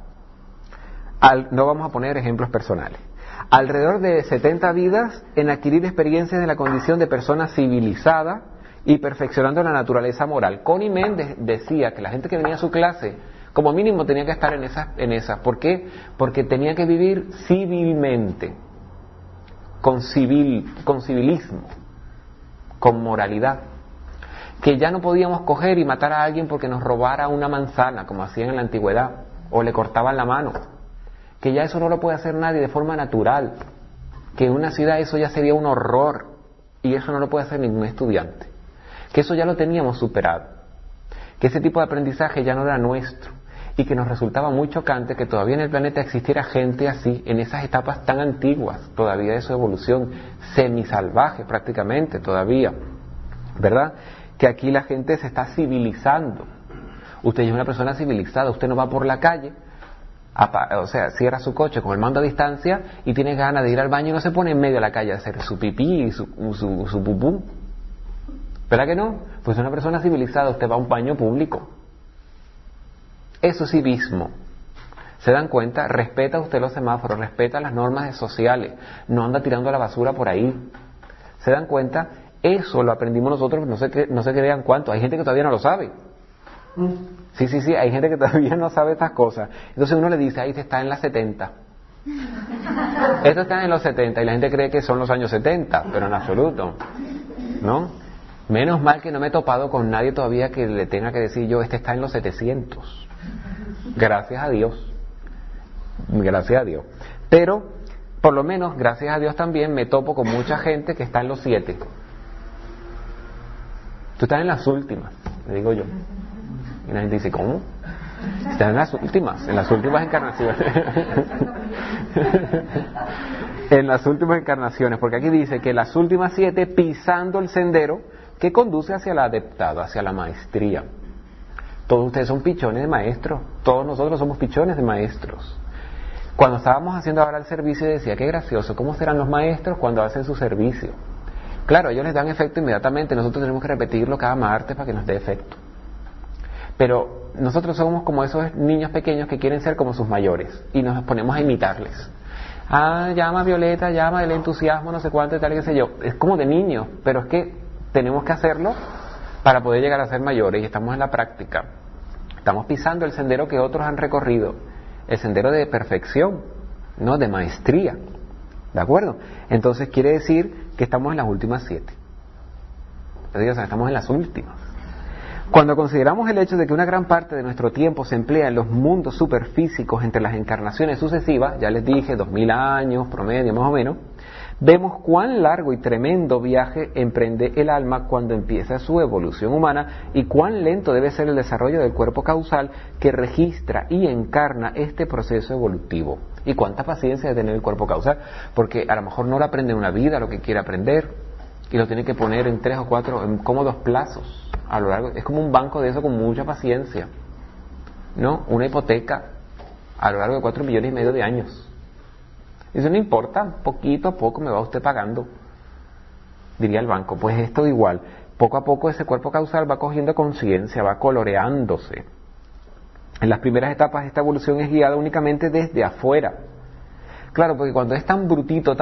[SPEAKER 1] No vamos a poner ejemplos personales. Alrededor de 70 vidas en adquirir experiencias en la condición de persona civilizada y perfeccionando la naturaleza moral. Connie Méndez decía que la gente que venía a su clase, como mínimo tenía que estar en esa. ¿Por qué? Porque tenía que vivir civilmente, con civilismo, con moralidad. Que ya no podíamos coger y matar a alguien porque nos robara una manzana, como hacían en la antigüedad, o le cortaban la mano. Que ya eso no lo puede hacer nadie de forma natural, que en una ciudad eso ya sería un horror, y eso no lo puede hacer ningún estudiante, que eso ya lo teníamos superado, que ese tipo de aprendizaje ya no era nuestro, y que nos resultaba muy chocante que todavía en el planeta existiera gente así, en esas etapas tan antiguas, todavía de su evolución, semisalvaje prácticamente todavía, ¿verdad? Que aquí la gente se está civilizando. Usted es una persona civilizada, usted no va por la calle, o sea, cierra su coche con el mando a distancia y tiene ganas de ir al baño y no se pone en medio de la calle a hacer su pipí y su pupú. ¿Verdad que no? Pues una persona civilizada, usted va a un baño público. Eso es civismo. ¿Se dan cuenta? Respeta usted los semáforos, respeta las normas sociales, no anda tirando la basura por ahí. ¿Se dan cuenta? Eso lo aprendimos nosotros, no sé que vean cuánto. Hay gente que todavía no lo sabe. Sí, hay gente que todavía no sabe estas cosas. Entonces uno le dice, ahí está en las 70. Esto está en los 70 y la gente cree que son los años 70, pero en absoluto, ¿no? Menos mal que no me he topado con nadie todavía que le tenga que decir yo, este está en los 700. Gracias a Dios. Gracias a Dios. Pero, por lo menos, gracias a Dios también me topo con mucha gente que está en los 7. Tú estás en las últimas, le digo yo. Y la gente dice, ¿cómo? Están en las últimas encarnaciones. En las últimas encarnaciones, porque aquí dice que las últimas 7 pisando el sendero que conduce hacia la adeptado, hacia la maestría. Todos ustedes son pichones de maestros, todos nosotros somos pichones de maestros. Cuando estábamos haciendo ahora el servicio decía, qué gracioso, ¿cómo serán los maestros cuando hacen su servicio? Claro, ellos les dan efecto inmediatamente, nosotros tenemos que repetirlo cada martes para que nos dé efecto. Pero nosotros somos como esos niños pequeños que quieren ser como sus mayores y nos ponemos a imitarles. Llama Violeta, llama el entusiasmo, no sé cuánto y tal, qué sé yo. Es como de niños, pero es que tenemos que hacerlo para poder llegar a ser mayores y estamos en la práctica. Estamos pisando el sendero que otros han recorrido, el sendero de perfección, no de maestría. ¿De acuerdo? Entonces quiere decir que estamos en las últimas 7. O sea, estamos en las últimas. Cuando consideramos el hecho de que una gran parte de nuestro tiempo se emplea en los mundos superfísicos entre las encarnaciones sucesivas, ya les dije, 2000 años, promedio más o menos, vemos cuán largo y tremendo viaje emprende el alma cuando empieza su evolución humana y cuán lento debe ser el desarrollo del cuerpo causal que registra y encarna este proceso evolutivo. Y cuánta paciencia debe tener el cuerpo causal, porque a lo mejor no lo aprende en una vida lo que quiere aprender y lo tiene que poner en 3 o 4 en cómodos plazos. A lo largo, es como un banco de eso con mucha paciencia, ¿no? Una hipoteca a lo largo de 4,5 millones de años. Eso no importa, poquito a poco me va usted pagando, diría el banco. Pues esto igual, poco a poco ese cuerpo causal va cogiendo conciencia, va coloreándose. En las primeras etapas esta evolución es guiada únicamente desde afuera. Claro, porque cuando es tan brutito,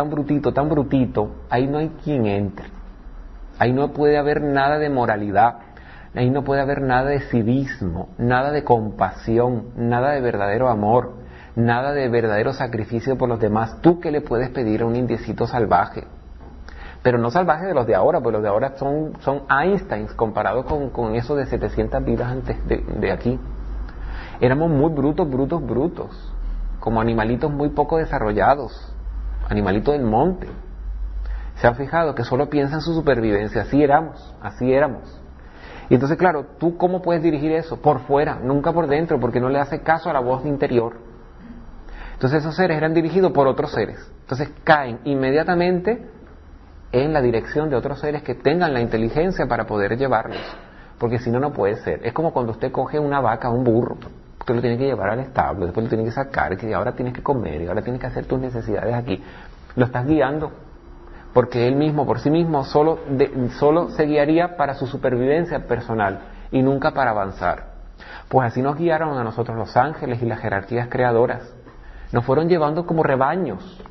[SPEAKER 1] ahí no hay quien entre. Ahí no puede haber nada de moralidad. Ahí no puede haber nada de civismo, nada de compasión, nada de verdadero amor, nada de verdadero sacrificio por los demás. ¿Tú qué le puedes pedir a un indiecito salvaje? Pero no salvaje de los de ahora, porque los de ahora son Einsteins comparados con eso de 700 vidas antes de aquí. Éramos muy brutos, como animalitos muy poco desarrollados, animalitos del monte. ¿Se han fijado que solo piensan en su supervivencia? Así éramos. Y entonces, claro, ¿tú cómo puedes dirigir eso? Por fuera, nunca por dentro, porque no le hace caso a la voz interior. Entonces esos seres eran dirigidos por otros seres. Entonces caen inmediatamente en la dirección de otros seres que tengan la inteligencia para poder llevarlos. Porque si no, no puede ser. Es como cuando usted coge una vaca o un burro. Usted lo tiene que llevar al establo, después lo tiene que sacar, que ahora tienes que comer, y ahora tienes que hacer tus necesidades aquí. Lo estás guiando. Porque él mismo, por sí mismo, solo se guiaría para su supervivencia personal y nunca para avanzar. Pues así nos guiaron a nosotros los ángeles y las jerarquías creadoras. Nos fueron llevando como rebaños.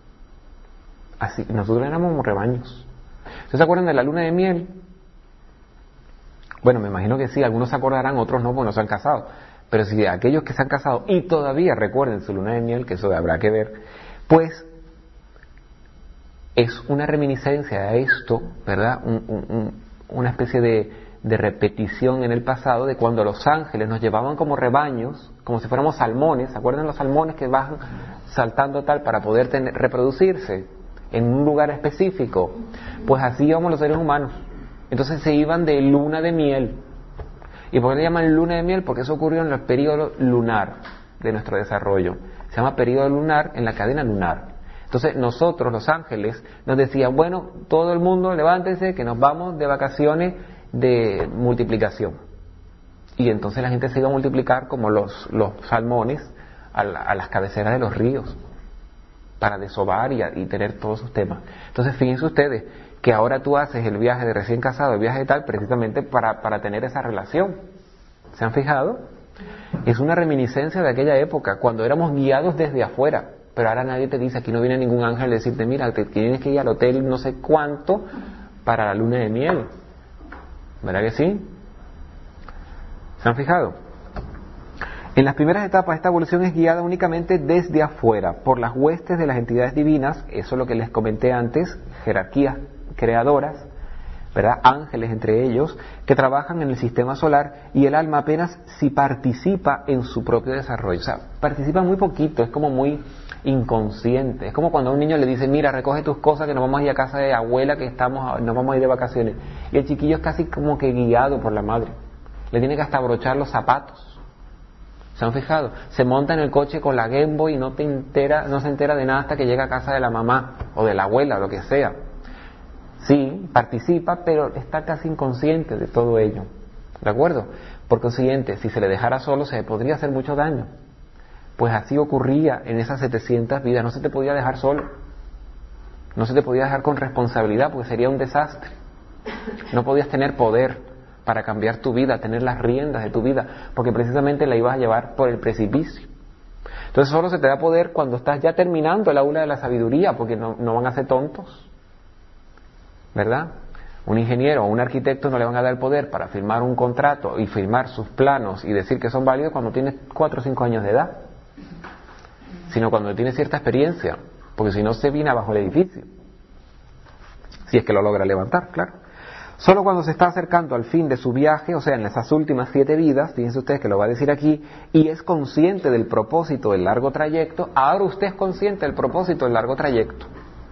[SPEAKER 1] Así, nosotros éramos como rebaños. ¿Ustedes se acuerdan de la luna de miel? Bueno, me imagino que sí, algunos se acordarán, otros no, porque no se han casado. Pero si aquellos que se han casado y todavía recuerden su luna de miel, que eso habrá que ver, pues es una reminiscencia a esto, ¿verdad? Una especie de repetición en el pasado de cuando los ángeles nos llevaban como rebaños, como si fuéramos salmones. ¿Se acuerdan los salmones que van saltando tal para poder reproducirse en un lugar específico? Pues así íbamos los seres humanos. Entonces se iban de luna de miel. ¿Y por qué le llaman luna de miel? Porque eso ocurrió en el periodo lunar de nuestro desarrollo. Se llama periodo lunar en la cadena lunar. Entonces nosotros, los ángeles, nos decían, bueno, todo el mundo levántense que nos vamos de vacaciones de multiplicación. Y entonces la gente se iba a multiplicar como los salmones a las cabeceras de los ríos para desovar y tener todos sus temas. Entonces fíjense ustedes que ahora tú haces el viaje de recién casado, el viaje de tal, precisamente para tener esa relación. ¿Se han fijado? Es una reminiscencia de aquella época, cuando éramos guiados desde afuera. Pero ahora nadie te dice, aquí no viene ningún ángel a decirte, mira, tienes que ir al hotel no sé cuánto para la luna de miel. ¿Verdad que sí? ¿Se han fijado? En las primeras etapas esta evolución es guiada únicamente desde afuera, por las huestes de las entidades divinas, eso es lo que les comenté antes, jerarquías creadoras, ¿verdad? Ángeles entre ellos, que trabajan en el sistema solar y el alma apenas si participa en su propio desarrollo. O sea, participa muy poquito, es como muy inconsciente. Es como cuando a un niño le dice, mira, recoge tus cosas que nos vamos a ir a casa de abuela, que nos vamos a ir de vacaciones. Y el chiquillo es casi como que guiado por la madre. Le tiene que hasta abrochar los zapatos. ¿Se han fijado? Se monta en el coche con la Game Boy y no se entera de nada hasta que llega a casa de la mamá o de la abuela, lo que sea. Sí, participa, pero está casi inconsciente de todo ello. ¿De acuerdo? Por consiguiente, si se le dejara solo, se le podría hacer mucho daño. Pues así ocurría en esas 700 vidas. No se te podía dejar solo. No se te podía dejar con responsabilidad, porque sería un desastre. No podías tener poder para cambiar tu vida, tener las riendas de tu vida, porque precisamente la ibas a llevar por el precipicio. Entonces solo se te da poder cuando estás ya terminando el aula de la sabiduría, porque no van a ser tontos, ¿verdad? Un ingeniero o un arquitecto no le van a dar el poder para firmar un contrato y firmar sus planos y decir que son válidos cuando tienes 4 o 5 años de edad, sino cuando tiene cierta experiencia, porque si no se viene abajo el edificio, si es que lo logra levantar, claro. Solo cuando se está acercando al fin de su viaje, o sea, en esas últimas 7 vidas, fíjense ustedes que lo va a decir aquí, y es consciente del propósito del largo trayecto, ahora usted es consciente del propósito del largo trayecto.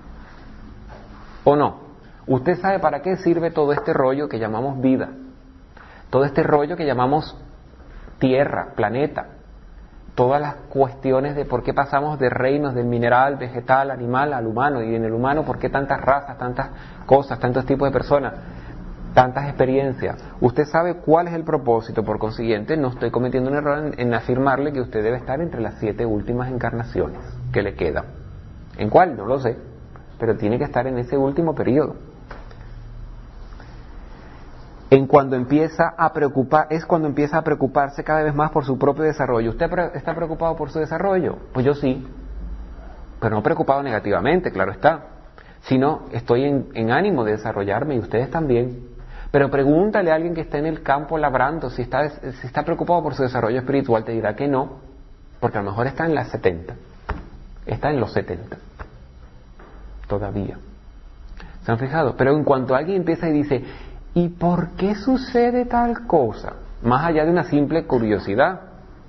[SPEAKER 1] ¿O no? Usted sabe para qué sirve todo este rollo que llamamos vida, todo este rollo que llamamos tierra, planeta, todas las cuestiones de por qué pasamos de reinos del mineral, vegetal, animal al humano, y en el humano por qué tantas razas, tantas cosas, tantos tipos de personas, tantas experiencias. Usted sabe cuál es el propósito, por consiguiente no estoy cometiendo un error en afirmarle que usted debe estar entre las 7 últimas encarnaciones que le quedan. ¿En cuál? No lo sé, pero tiene que estar en ese último periodo. Es cuando empieza a preocuparse cada vez más por su propio desarrollo. ¿Usted está preocupado por su desarrollo? Pues yo sí, pero no preocupado negativamente, claro está, sino estoy en ánimo de desarrollarme, y ustedes también. Pero pregúntale a alguien que está en el campo labrando si está preocupado por su desarrollo espiritual, te dirá que no, porque a lo mejor está en las 70, está en los 70 todavía. ¿Se han fijado? Pero en cuanto alguien empieza y dice, ¿y por qué sucede tal cosa? Más allá de una simple curiosidad.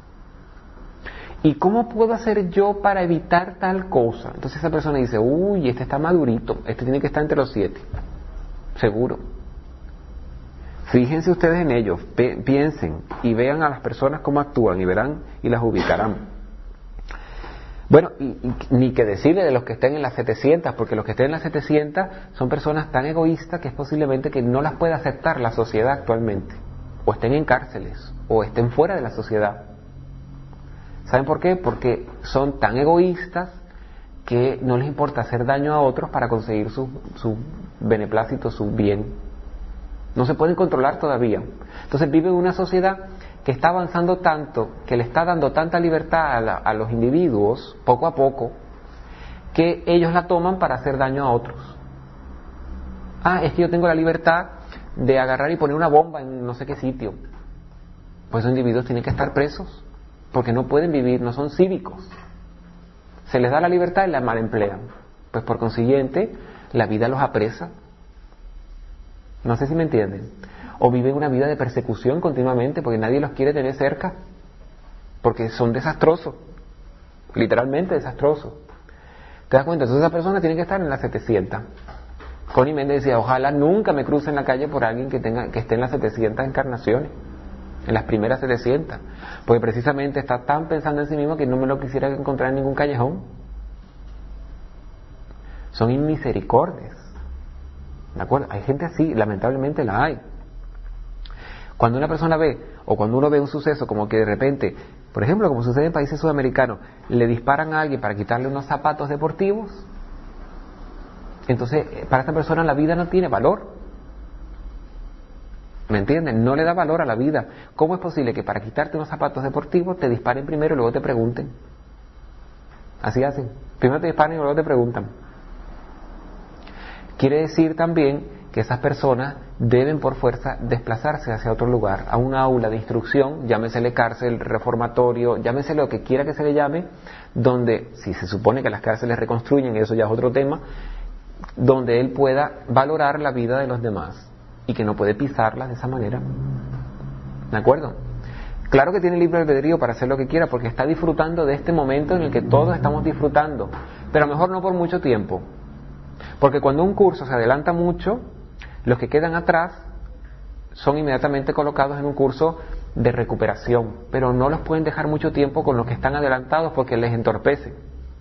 [SPEAKER 1] ¿Y cómo puedo hacer yo para evitar tal cosa? Entonces esa persona dice, uy, este está madurito, este tiene que estar entre los 7, seguro. Fíjense ustedes en ellos, piensen y vean a las personas cómo actúan y verán y las ubicarán. Bueno, y ni que decirle de los que estén en las 700, porque los que estén en las 700 son personas tan egoístas que es posiblemente que no las pueda aceptar la sociedad actualmente, o estén en cárceles, o estén fuera de la sociedad. ¿Saben por qué? Porque son tan egoístas que no les importa hacer daño a otros para conseguir su beneplácito, su bien. No se pueden controlar todavía. Entonces viven en una sociedad que está avanzando tanto, que le está dando tanta libertad a los individuos, poco a poco, que ellos la toman para hacer daño a otros. Es que yo tengo la libertad de agarrar y poner una bomba en no sé qué sitio. Pues esos individuos tienen que estar presos, porque no pueden vivir, no son cívicos. Se les da la libertad y la mal emplean. Pues por consiguiente, la vida los apresa. No sé si me entienden. O viven una vida de persecución continuamente porque nadie los quiere tener cerca, porque son desastrosos, literalmente desastrosos. ¿Te das cuenta? Entonces esa persona tiene que estar en las 700. Connie Méndez decía, ojalá nunca me cruce en la calle por alguien que esté en las 700 encarnaciones, en las primeras 700, porque precisamente está tan pensando en sí mismo que no me lo quisiera encontrar en ningún callejón. Son inmisericordias. ¿De acuerdo? Hay gente así, lamentablemente la hay. Cuando una persona ve, o cuando uno ve un suceso como que de repente, por ejemplo, como sucede en países sudamericanos, le disparan a alguien para quitarle unos zapatos deportivos, entonces para esta persona la vida no tiene valor. ¿Me entienden? No le da valor a la vida. ¿Cómo es posible que para quitarte unos zapatos deportivos te disparen primero y luego te pregunten? Así hacen. Primero te disparan y luego te preguntan. Quiere decir también que esas personas deben por fuerza desplazarse hacia otro lugar, a un aula de instrucción, llámesele cárcel, reformatorio, llámese lo que quiera que se le llame, donde, si se supone que las cárceles reconstruyen, eso ya es otro tema, donde él pueda valorar la vida de los demás y que no puede pisarla de esa manera. ¿De acuerdo? Claro que tiene libre albedrío para hacer lo que quiera porque está disfrutando de este momento en el que todos estamos disfrutando, pero a lo mejor no por mucho tiempo. Porque cuando un curso se adelanta mucho, los que quedan atrás son inmediatamente colocados en un curso de recuperación, pero no los pueden dejar mucho tiempo con los que están adelantados porque les entorpece.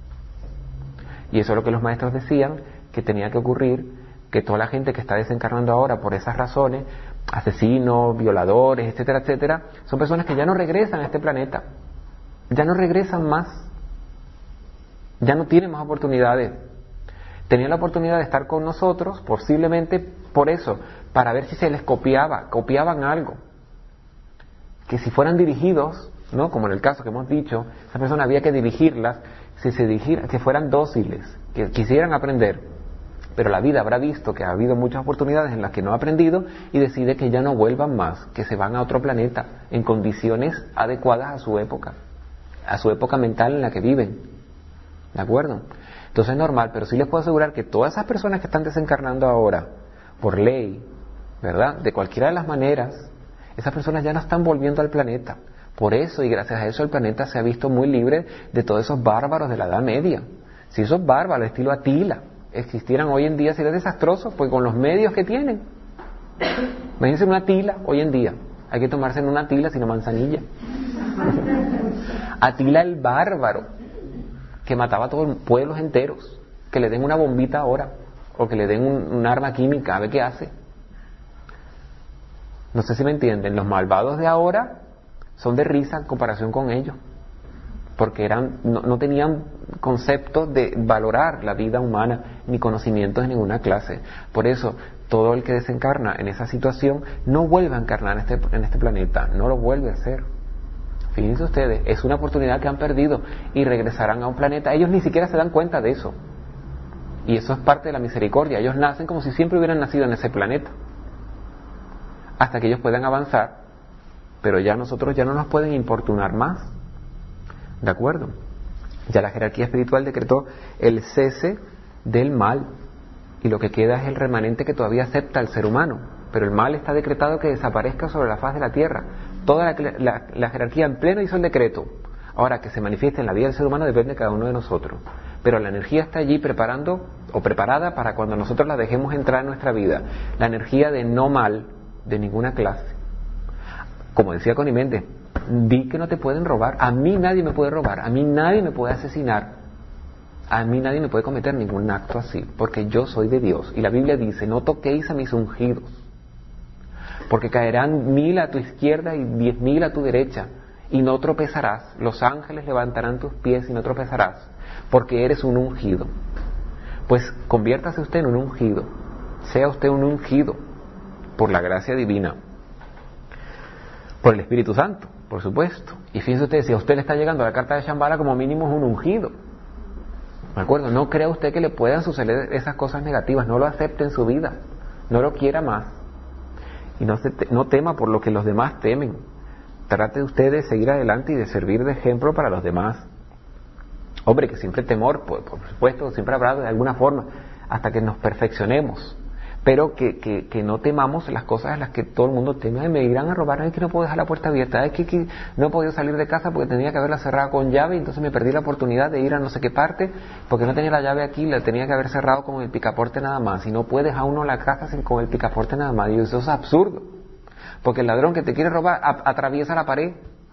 [SPEAKER 1] Y eso es lo que los maestros decían que tenía que ocurrir, que toda la gente que está desencarnando ahora por esas razones, asesinos, violadores, etcétera, etcétera, son personas que ya no regresan a este planeta, ya no regresan más, ya no tienen más oportunidades. Tenían la oportunidad de estar con nosotros, posiblemente por eso, para ver si se les copiaban algo. Que si fueran dirigidos, ¿no? Como en el caso que hemos dicho, esa persona había que dirigirlas, que fueran dóciles, que quisieran aprender. Pero la vida habrá visto que ha habido muchas oportunidades en las que no ha aprendido y decide que ya no vuelvan más, que se van a otro planeta en condiciones adecuadas a su época mental en la que viven. ¿De acuerdo? Entonces es normal, pero sí les puedo asegurar que todas esas personas que están desencarnando ahora, por ley, ¿verdad? De cualquiera de las maneras, esas personas ya no están volviendo al planeta. Por eso, y gracias a eso, el planeta se ha visto muy libre de todos esos bárbaros de la Edad Media. Si esos bárbaros, estilo Atila, existieran hoy en día, sería desastroso, pues con los medios que tienen. Imagínense una Atila hoy en día. Hay que tomarse en una Atila, sino manzanilla. Atila el bárbaro, que mataba a todos pueblos enteros. Que le den una bombita ahora, o que le den un arma química, a ver qué hace. No sé si me entienden, los malvados de ahora son de risa en comparación con ellos, porque no tenían concepto de valorar la vida humana, ni conocimientos de ninguna clase. Por eso, todo el que desencarna en esa situación no vuelve a encarnar en este planeta, no lo vuelve a hacer. Fíjense ustedes, es una oportunidad que han perdido y regresarán a un planeta. Ellos ni siquiera se dan cuenta de eso. Y eso es parte de la misericordia. Ellos nacen como si siempre hubieran nacido en ese planeta, hasta que ellos puedan avanzar, pero ya nosotros ya no nos pueden importunar más. ¿De acuerdo? Ya la jerarquía espiritual decretó el cese del mal, y lo que queda es el remanente que todavía acepta al ser humano, pero el mal está decretado que desaparezca sobre la faz de la tierra. Toda la jerarquía en pleno hizo el decreto. Ahora, que se manifieste en la vida del ser humano depende de cada uno de nosotros, pero la energía está allí preparada para cuando nosotros la dejemos entrar en nuestra vida, la energía de no mal de ninguna clase. Como decía Connie Méndez, di que no te pueden robar. A mí nadie me puede robar, a mí nadie me puede asesinar, a mí nadie me puede cometer ningún acto así, porque yo soy de Dios. Y la Biblia dice, no toquéis a mis ungidos, porque caerán 1000 a tu izquierda y 10.000 a tu derecha, y no tropezarás. Los ángeles levantarán tus pies y no tropezarás, porque eres un ungido. Pues conviértase usted en un ungido, sea usted un ungido por la gracia divina, por el Espíritu Santo, por supuesto. Y fíjense usted, si a usted le está llegando la carta de Shambhala, como mínimo es un ungido. ¿De acuerdo? No crea usted que le puedan suceder esas cosas negativas, no lo acepte en su vida, no lo quiera más. Y no tema por lo que los demás temen. Trate usted de seguir adelante y de servir de ejemplo para los demás. Hombre, que siempre temor, por supuesto, siempre habrá de alguna forma, hasta que nos perfeccionemos. Pero que no temamos las cosas en las que todo el mundo teme. Ay, me irán a robar, ay, que no puedo dejar la puerta abierta, ay, que no he podido salir de casa porque tenía que haberla cerrada con llave, y entonces me perdí la oportunidad de ir a no sé qué parte porque no tenía la llave aquí, la tenía que haber cerrado con el picaporte nada más. Y no puede dejar uno la casa con el picaporte nada más. Y eso es absurdo, porque el ladrón que te quiere robar atraviesa la pared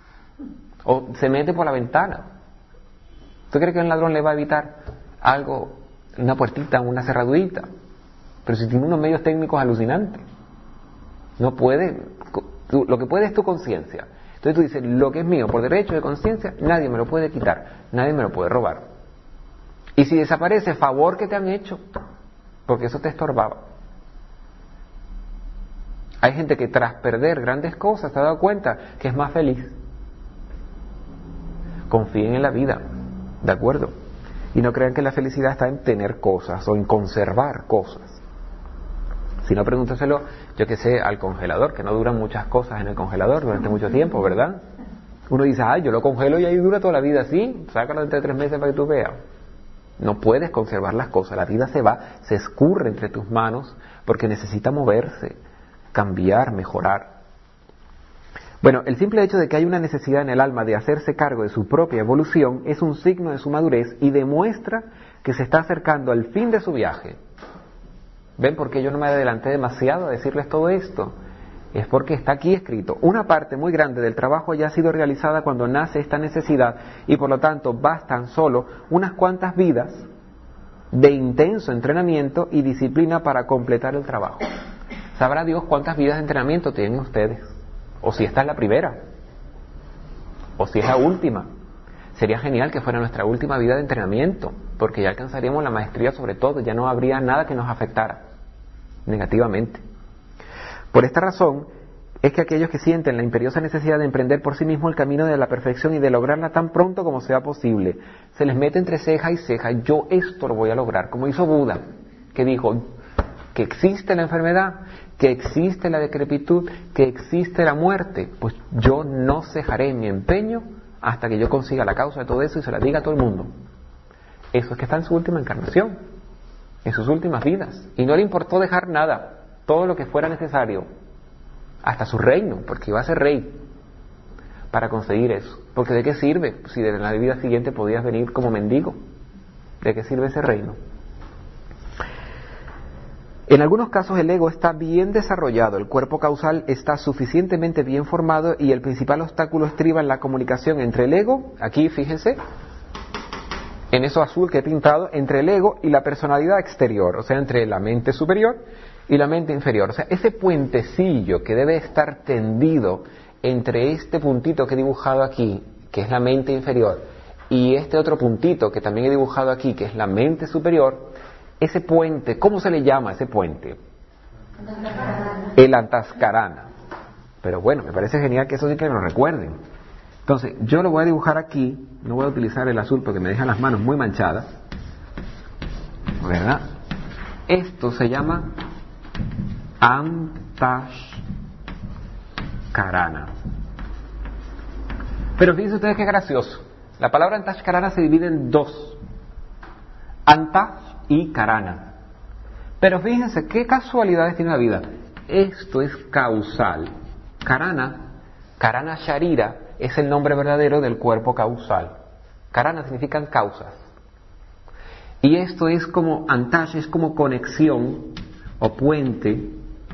[SPEAKER 1] o se mete por la ventana. ¿Tú crees que el ladrón le va a evitar algo, una puertita, una cerradurita? Pero si tiene unos medios técnicos alucinantes, no puede. Lo que puede es tu conciencia. Entonces tú dices, lo que es mío por derecho de conciencia, nadie me lo puede quitar, nadie me lo puede robar. Y si desaparece, favor que te han hecho, porque eso te estorbaba. Hay gente que tras perder grandes cosas se ha dado cuenta que es más feliz. Confíen en la vida, ¿de acuerdo? Y no crean que la felicidad está en tener cosas o en conservar cosas. Si no, pregúntaselo, yo que sé, al congelador, que no duran muchas cosas en el congelador durante mucho tiempo, ¿verdad? Uno dice, ay, yo lo congelo y ahí dura toda la vida. Sí, sácalo entre 3 meses para que tú veas. No puedes conservar las cosas, la vida se va, se escurre entre tus manos porque necesita moverse, cambiar, mejorar. Bueno, el simple hecho de que hay una necesidad en el alma de hacerse cargo de su propia evolución es un signo de su madurez y demuestra que se está acercando al fin de su viaje. ¿Ven por qué yo no me adelanté demasiado a decirles todo esto? es porque está aquí escrito, una parte muy grande del trabajo ya ha sido realizada cuando nace esta necesidad y por lo tanto bastan solo unas cuantas vidas de intenso entrenamiento y disciplina para completar el trabajo. Sabrá Dios cuántas vidas de entrenamiento tienen ustedes, o si esta es la primera, o si es la última. Sería genial que fuera nuestra última vida de entrenamiento, porque ya alcanzaríamos la maestría sobre todo, ya no habría nada que nos afectara negativamente. Por esta razón es que aquellos que sienten la imperiosa necesidad de emprender por sí mismos el camino de la perfección y de lograrla tan pronto como sea posible, se les mete entre ceja y ceja, yo esto lo voy a lograr, como hizo Buda, que dijo que existe la enfermedad, que existe la decrepitud, que existe la muerte, pues yo no cejaré en mi empeño hasta que yo consiga la causa de todo eso y se la diga a todo el mundo. Eso es que está en su última encarnación, en sus últimas vidas, y no le importó dejar nada, todo lo que fuera necesario, hasta su reino, porque iba a ser rey, para conseguir eso. Porque ¿de qué sirve si de la vida siguiente podías venir como mendigo? ¿De qué sirve ese reino? En algunos casos el ego está bien desarrollado, el cuerpo causal está suficientemente bien formado y el principal obstáculo estriba en la comunicación entre el ego, aquí fíjense, en eso azul que he pintado, entre el ego y la personalidad exterior, o sea, entre la mente superior y la mente inferior. O sea, ese puentecillo que debe estar tendido entre este puntito que he dibujado aquí, que es la mente inferior, y este otro puntito que también he dibujado aquí, que es la mente superior, ese puente, ¿cómo se le llama ese puente? El Antaskarana. Pero bueno, me parece genial que eso sí que lo recuerden. Entonces, yo lo voy a dibujar aquí, no voy a utilizar el azul porque me dejan las manos muy manchadas, ¿verdad? Esto se llama Antashkarana. Pero fíjense ustedes qué gracioso. La palabra Antashkarana se divide en dos. Antash y Karana. Pero fíjense qué casualidades tiene la vida. Esto es causal. Karana Sharira es el nombre verdadero del cuerpo causal. Karana significan causas. Y esto es como Antash, es como conexión o puente,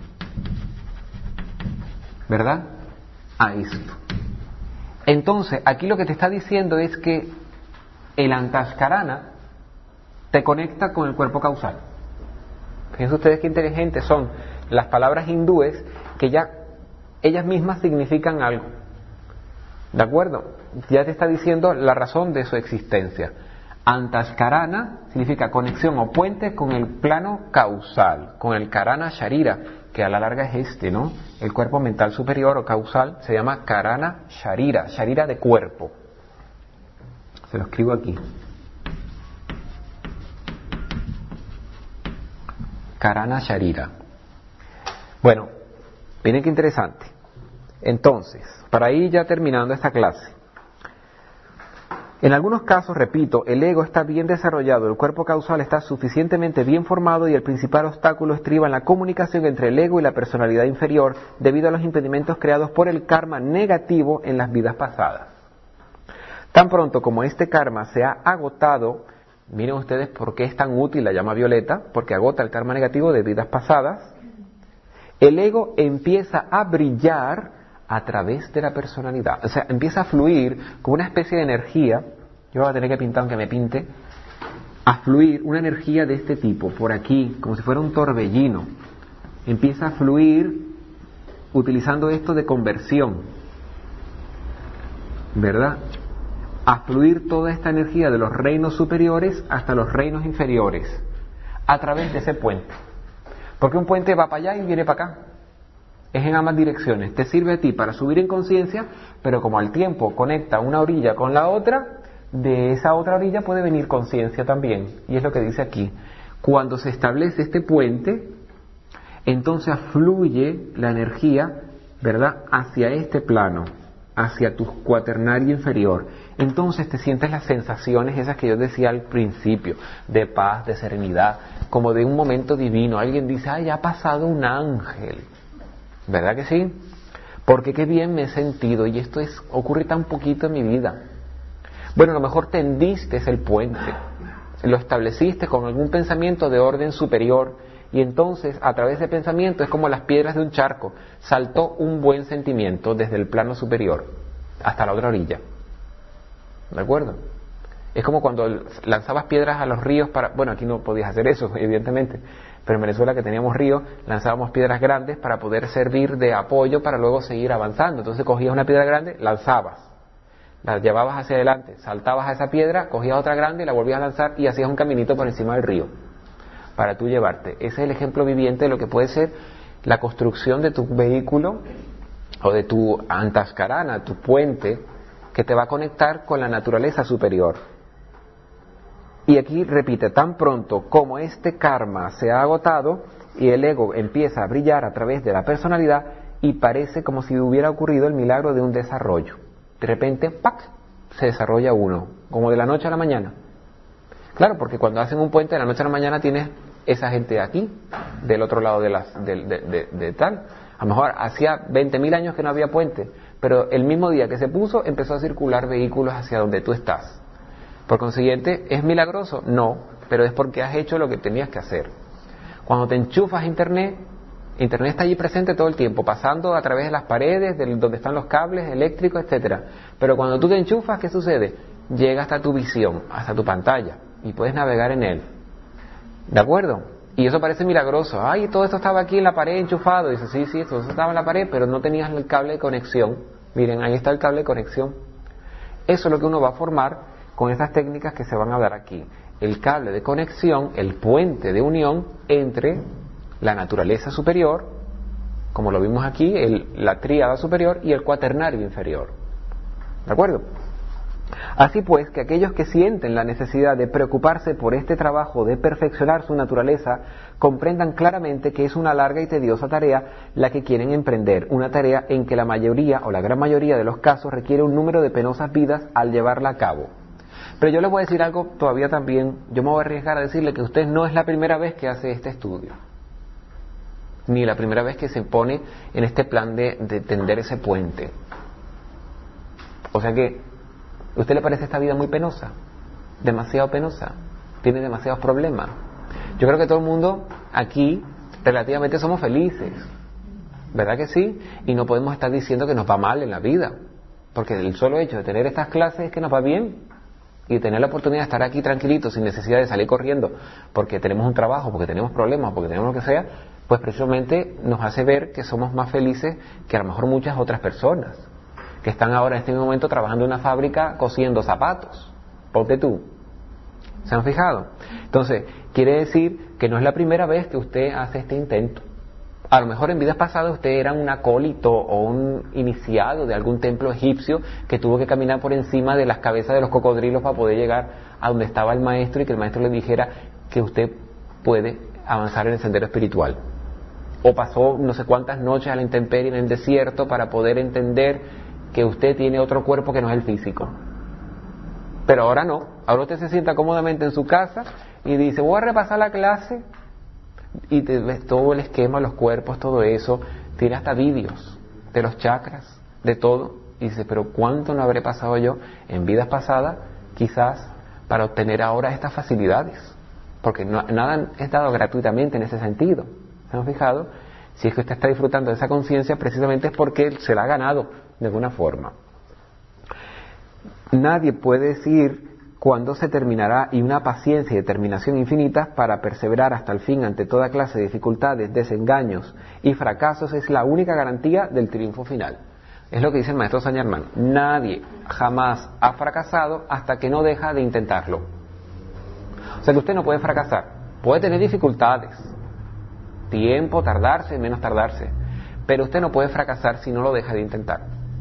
[SPEAKER 1] ¿verdad? A esto. Entonces, aquí lo que te está diciendo es que el Antashkarana te conecta con el cuerpo causal. Fíjense ustedes qué inteligentes son las palabras hindúes, que ya ellas mismas significan algo. ¿De acuerdo? Ya te está diciendo la razón de su existencia. Antashkarana significa conexión o puente con el plano causal, con el Karana Sharira, que a la larga es este, ¿no? El cuerpo mental superior o causal se llama Karana Sharira, Sharira de cuerpo. Se lo escribo aquí. Karana Sharira. Bueno, miren qué interesante. Entonces, para ir ya terminando esta clase, en algunos casos, repito, el ego está bien desarrollado, el cuerpo causal está suficientemente bien formado y el principal obstáculo estriba en la comunicación entre el ego y la personalidad inferior debido a los impedimentos creados por el karma negativo en las vidas pasadas. Tan pronto como este karma se ha agotado, miren ustedes por qué es tan útil la llama violeta, porque agota el karma negativo de vidas pasadas, el ego empieza a brillar a través de la personalidad, o sea, empieza a fluir como una especie de energía, yo voy a tener que pintar aunque me pinte, a fluir una energía de este tipo, por aquí, como si fuera un torbellino, empieza a fluir utilizando esto de conversión, ¿verdad? A fluir toda esta energía de los reinos superiores hasta los reinos inferiores, a través de ese puente, porque un puente va para allá y viene para acá. Es en ambas direcciones, te sirve a ti para subir en conciencia, pero como al tiempo conecta una orilla con la otra, de esa otra orilla puede venir conciencia también. Y es lo que dice aquí. Cuando se establece este puente, entonces fluye la energía, ¿verdad?, hacia este plano, hacia tu cuaternario inferior. Entonces te sientes las sensaciones esas que yo decía al principio, de paz, de serenidad, como de un momento divino. Alguien dice, ay, ha pasado un ángel. ¿Verdad que sí? Porque qué bien me he sentido y esto ocurre tan poquito en mi vida. Bueno, a lo mejor tendiste el puente, lo estableciste con algún pensamiento de orden superior Y entonces, a través de pensamiento, es como las piedras de un charco. Saltó un buen sentimiento desde el plano superior hasta la otra orilla. ¿De acuerdo? Es como cuando lanzabas piedras a los ríos para... Bueno, aquí no podías hacer eso, evidentemente. Pero en Venezuela, que teníamos ríos, lanzábamos piedras grandes para poder servir de apoyo para luego seguir avanzando. Entonces cogías una piedra grande, lanzabas, la llevabas hacia adelante, saltabas a esa piedra, cogías otra grande y la volvías a lanzar y hacías un caminito por encima del río para tú llevarte. Ese es el ejemplo viviente de lo que puede ser la construcción de tu vehículo o de tu antascarana, tu puente, que te va a conectar con la naturaleza superior. Y aquí repite, tan pronto como este karma se ha agotado y el ego empieza a brillar a través de la personalidad y parece como si hubiera ocurrido el milagro de un desarrollo. De repente, ¡pac!, se desarrolla uno, como de la noche a la mañana. Claro, porque cuando hacen un puente de la noche a la mañana tienes esa gente aquí, del otro lado de tal. A lo mejor hacía 20.000 años que no había puente, pero el mismo día que se puso empezó a circular vehículos hacia donde tú estás. Por consiguiente, ¿es milagroso? No, pero es porque has hecho lo que tenías que hacer. Cuando te enchufas a Internet, Internet está allí presente todo el tiempo, pasando a través de las paredes, de donde están los cables eléctricos, etcétera. Pero cuando tú te enchufas, ¿qué sucede? Llega hasta tu visión, hasta tu pantalla, y puedes navegar en él. ¿De acuerdo? Y eso parece milagroso. Ay, todo esto estaba aquí en la pared enchufado. Y dice, sí, todo eso estaba en la pared, pero no tenías el cable de conexión. Miren, ahí está el cable de conexión. Eso es lo que uno va a formar con esas técnicas que se van a dar aquí. El cable de conexión, el puente de unión entre la naturaleza superior, como lo vimos aquí, la tríada superior y el cuaternario inferior. ¿De acuerdo? Así pues, que aquellos que sienten la necesidad de preocuparse por este trabajo de perfeccionar su naturaleza, comprendan claramente que es una larga y tediosa tarea la que quieren emprender, una tarea en que la mayoría o la gran mayoría de los casos requiere un número de penosas vidas al llevarla a cabo. Pero yo les voy a decir algo todavía también, yo me voy a arriesgar a decirle que usted no es la primera vez que hace este estudio, ni la primera vez que se pone en este plan de tender ese puente. O sea que, ¿usted le parece esta vida muy penosa? Demasiado penosa, tiene demasiados problemas. Yo creo que todo el mundo aquí relativamente somos felices, ¿verdad que sí? Y no podemos estar diciendo que nos va mal en la vida, porque el solo hecho de tener estas clases es que nos va bien. Y tener la oportunidad de estar aquí tranquilitos, sin necesidad de salir corriendo, porque tenemos un trabajo, porque tenemos problemas, porque tenemos lo que sea, pues precisamente nos hace ver que somos más felices que a lo mejor muchas otras personas, que están ahora en este momento trabajando en una fábrica cosiendo zapatos. Ponte tú. ¿Se han fijado? Entonces, quiere decir que no es la primera vez que usted hace este intento. A lo mejor en vidas pasadas usted era un acólito o un iniciado de algún templo egipcio que tuvo que caminar por encima de las cabezas de los cocodrilos para poder llegar a donde estaba el maestro y que el maestro le dijera que usted puede avanzar en el sendero espiritual. O pasó no sé cuántas noches a la intemperie en el desierto para poder entender que usted tiene otro cuerpo que no es el físico. Pero ahora no. Ahora usted se sienta cómodamente en su casa y dice, voy a repasar la clase. Y te ves todo el esquema, los cuerpos, todo eso, tiene hasta vídeos de los chakras, de todo, y dice, pero ¿cuánto no habré pasado yo en vidas pasadas, quizás, para obtener ahora estas facilidades? Porque nada es dado gratuitamente en ese sentido. ¿Se han fijado? Si es que usted está disfrutando de esa conciencia, precisamente es porque se la ha ganado de alguna forma. Nadie puede decir cuándo se terminará, y una paciencia y determinación infinitas para perseverar hasta el fin ante toda clase de dificultades, desengaños y fracasos es la única garantía del triunfo final. Es lo que dice el maestro Saint Germain. Nadie jamás ha fracasado hasta que no deja de intentarlo. O sea que usted no puede fracasar, puede tener dificultades, tiempo, tardarse, menos tardarse, pero usted no puede fracasar si no lo deja de intentar.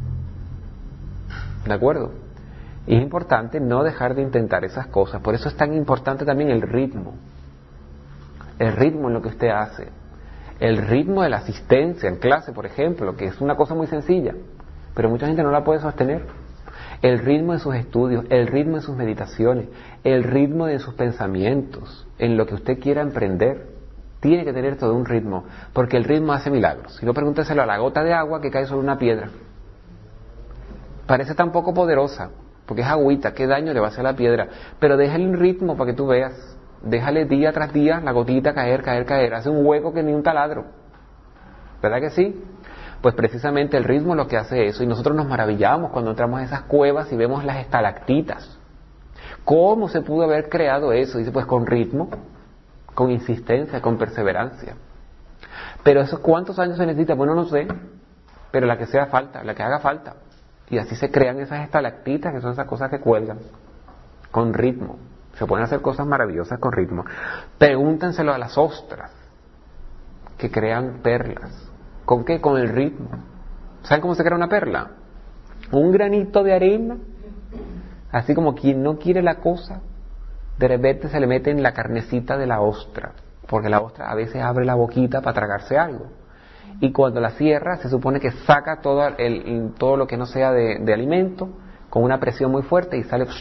[SPEAKER 1] ¿De acuerdo? Y es importante no dejar de intentar esas cosas. Por eso es tan importante también el ritmo. El ritmo en lo que usted hace. El ritmo de la asistencia en clase, por ejemplo, que es una cosa muy sencilla, pero mucha gente no la puede sostener. El ritmo de sus estudios, el ritmo de sus meditaciones, el ritmo de sus pensamientos, en lo que usted quiera emprender. Tiene que tener todo un ritmo, porque el ritmo hace milagros. Si no, pregúnteselo a la gota de agua que cae sobre una piedra. Parece tan poco poderosa, porque es agüita, qué daño le va a hacer a la piedra, pero déjale un ritmo para que tú veas déjale día tras día la gotita caer, caer, caer, hace un hueco que ni un taladro, ¿verdad que sí? Pues precisamente el ritmo es lo que hace eso, y nosotros nos maravillamos cuando entramos a esas cuevas y vemos las estalactitas. ¿Cómo se pudo haber creado eso? Dice, pues con ritmo, con insistencia, con perseverancia. Pero esos cuántos años se necesita, bueno, no sé, pero la que sea falta, la que haga falta. Y así se crean esas estalactitas, que son esas cosas que cuelgan, con ritmo. Se pueden hacer cosas maravillosas con ritmo. Pregúntenselo a las ostras, que crean perlas. ¿Con qué? Con el ritmo. ¿Saben cómo se crea una perla? Un granito de arena, así como quien no quiere la cosa, de repente se le mete en la carnecita de la ostra, porque la ostra a veces abre la boquita para tragarse algo. Y cuando la cierra, se supone que saca todo lo que no sea de alimento, con una presión muy fuerte y sale.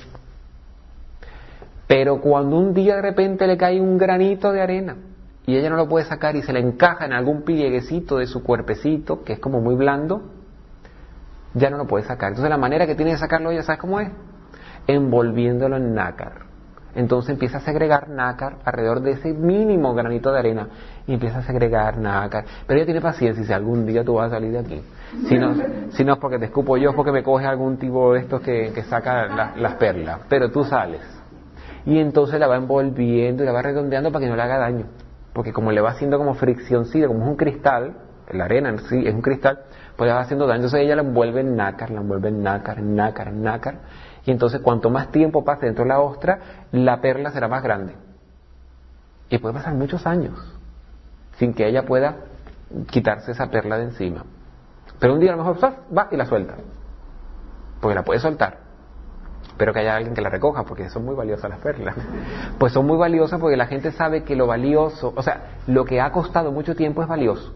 [SPEAKER 1] Pero cuando un día de repente le cae un granito de arena y ella no lo puede sacar y se le encaja en algún plieguecito de su cuerpecito, que es como muy blando, ya no lo puede sacar. Entonces la manera que tiene de sacarlo ella, ¿sabes cómo es? Envolviéndolo en nácar. Entonces empieza a segregar nácar alrededor de ese mínimo granito de arena y empieza a segregar nácar. Pero ella tiene paciencia y dice, algún día tú vas a salir de aquí. Si no es porque te escupo yo, es porque me coge algún tipo de estos que saca las perlas. Pero tú sales. Y entonces la va envolviendo y la va redondeando para que no le haga daño. Porque como le va haciendo como friccioncita, como es un cristal, la arena en sí es un cristal, pues le va haciendo daño. Entonces ella la envuelve en nácar, nácar. Y entonces cuanto más tiempo pase dentro de la ostra, la perla será más grande. Y puede pasar muchos años sin que ella pueda quitarse esa perla de encima. Pero un día a lo mejor va y la suelta. Porque la puede soltar. Pero que haya alguien que la recoja, porque son muy valiosas las perlas. Pues son muy valiosas porque la gente sabe que lo valioso, o sea, lo que ha costado mucho tiempo es valioso.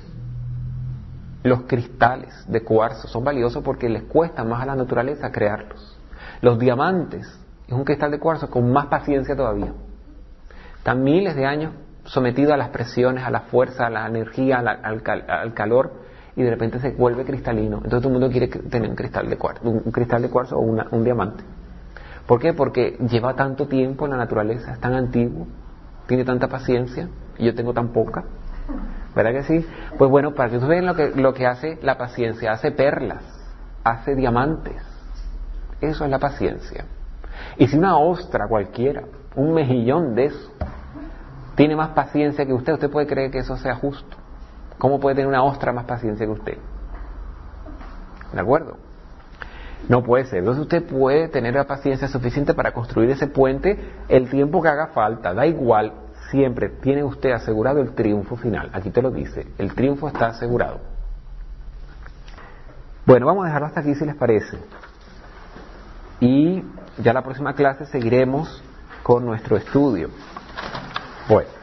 [SPEAKER 1] Los cristales de cuarzo son valiosos porque les cuesta más a la naturaleza crearlos. Los diamantes es un cristal de cuarzo con más paciencia todavía. Están miles de años sometido a las presiones, a la fuerza, a la energía, al calor, y de repente se vuelve cristalino. Entonces todo el mundo quiere tener un cristal de cuarzo o un diamante. ¿Por qué? Porque lleva tanto tiempo en la naturaleza, es tan antiguo, tiene tanta paciencia, y yo tengo tan poca. ¿Verdad que sí? Pues bueno, para que ustedes vean lo que hace la paciencia, hace perlas, hace diamantes. Eso es la paciencia. Y si una ostra cualquiera, un mejillón de eso, tiene más paciencia que usted puede creer que eso sea justo. ¿Cómo puede tener una ostra más paciencia que usted? ¿De acuerdo? No puede ser. Entonces usted puede tener la paciencia suficiente para construir ese puente el tiempo que haga falta. Da igual, siempre tiene usted asegurado el triunfo final. Aquí te lo dice, el triunfo está asegurado. Bueno, vamos a dejarlo hasta aquí si les parece. Y ya la próxima clase seguiremos con nuestro estudio. Bueno.